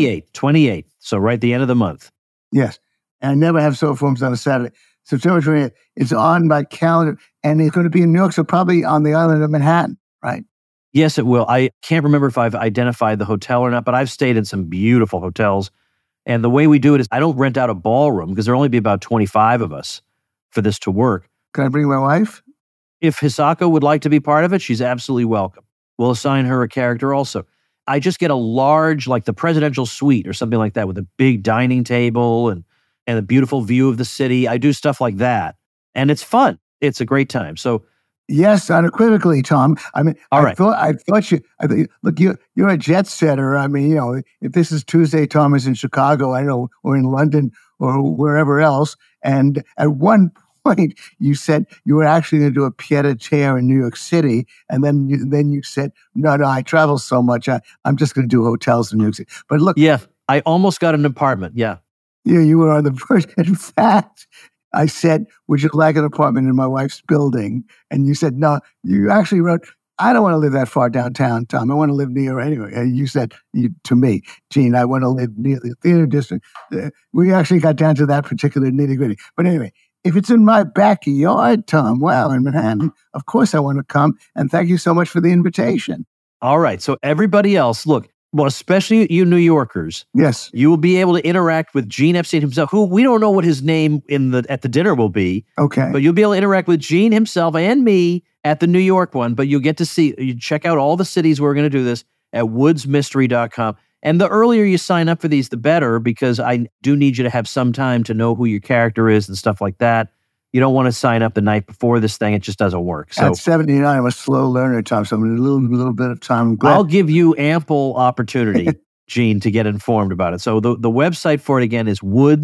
28th. So right at the end of the month. Yes. And I never have soul forms on a Saturday. September 28th. It's on my calendar. And it's going to be in New York, so probably on the island of Manhattan, right? Yes, it will. I can't remember if I've identified the hotel or not, but I've stayed in some beautiful hotels. And the way we do it is I don't rent out a ballroom because there'll only be about 25 of us for this to work. Can I bring my wife? If Hisako would like to be part of it, she's absolutely welcome. We'll assign her a character also. I just get a large, like the presidential suite or something like that with a big dining table and a beautiful view of the city. I do stuff like that. And it's fun. It's a great time. So yes, unequivocally, Tom. I mean, all right. I thought look, you're a jet setter. I mean, if this is Tuesday, Tom is in Chicago, I know, or in London or wherever else. And at one point, you said you were actually going to do a pied-à-terre in New York City. And then you said, no, I travel so much. I'm just going to do hotels in New York City. But look. Yeah, I almost got an apartment. Yeah. Yeah, you were on the verge. In fact, I said, would you like an apartment in my wife's building? And you said, no. You actually wrote, I don't want to live that far downtown, Tom. I want to live near anyway. And you said to me, Gene, I want to live near the theater district. We actually got down to that particular nitty-gritty. But anyway, if it's in my backyard, Tom, wow, in Manhattan, of course I want to come. And thank you so much for the invitation. All right. So everybody else, look, well, especially you New Yorkers. Yes. You will be able to interact with Gene Epstein himself, who we don't know what his name at the dinner will be. Okay. But you'll be able to interact with Gene himself and me at the New York one. But you'll get to you check out all the cities where we're going to do this at woodsmystery.com. And the earlier you sign up for these, the better, because I do need you to have some time to know who your character is and stuff like that. You don't want to sign up the night before this thing. It just doesn't work. So at 79, I'm a slow learner, Tom, so I'm a little bit of time. I'll give you ample opportunity, Gene, to get informed about it. So the website for it, again, is woodsmystery.com.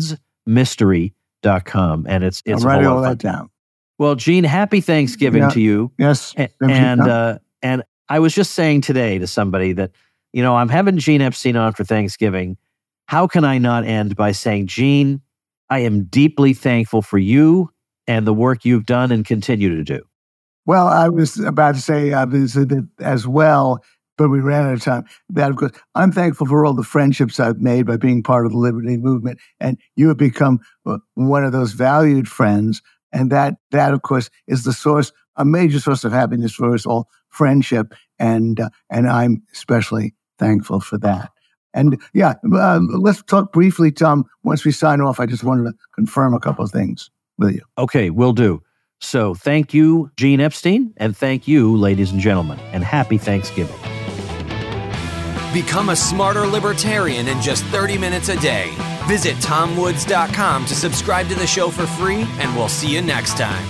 mystery.com. And it's I'm a writing whole all lot of that fun. down. Well, Gene, happy Thanksgiving to you. Yes. And I was just saying today to somebody that, I'm having Gene Epstein on for Thanksgiving. How can I not end by saying, Gene, I am deeply thankful for you and the work you've done and continue to do. Well, I was about to say that as well, but we ran out of time. That, of course, I'm thankful for all the friendships I've made by being part of the Liberty Movement, and you have become one of those valued friends. And that, of course, is a major source of happiness for us all, friendship, and I'm especially thankful for that. And let's talk briefly, Tom. Once we sign off, I just wanted to confirm a couple of things with you. Okay, will do. So thank you, Gene Epstein, and thank you, ladies and gentlemen, and happy Thanksgiving. Become a smarter libertarian in just 30 minutes a day. Visit TomWoods.com to subscribe to the show for free, and we'll see you next time.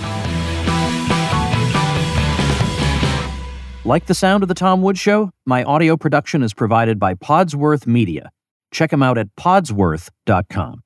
Like the sound of The Tom Woods Show? My audio production is provided by Podsworth Media. Check them out at podsworth.com.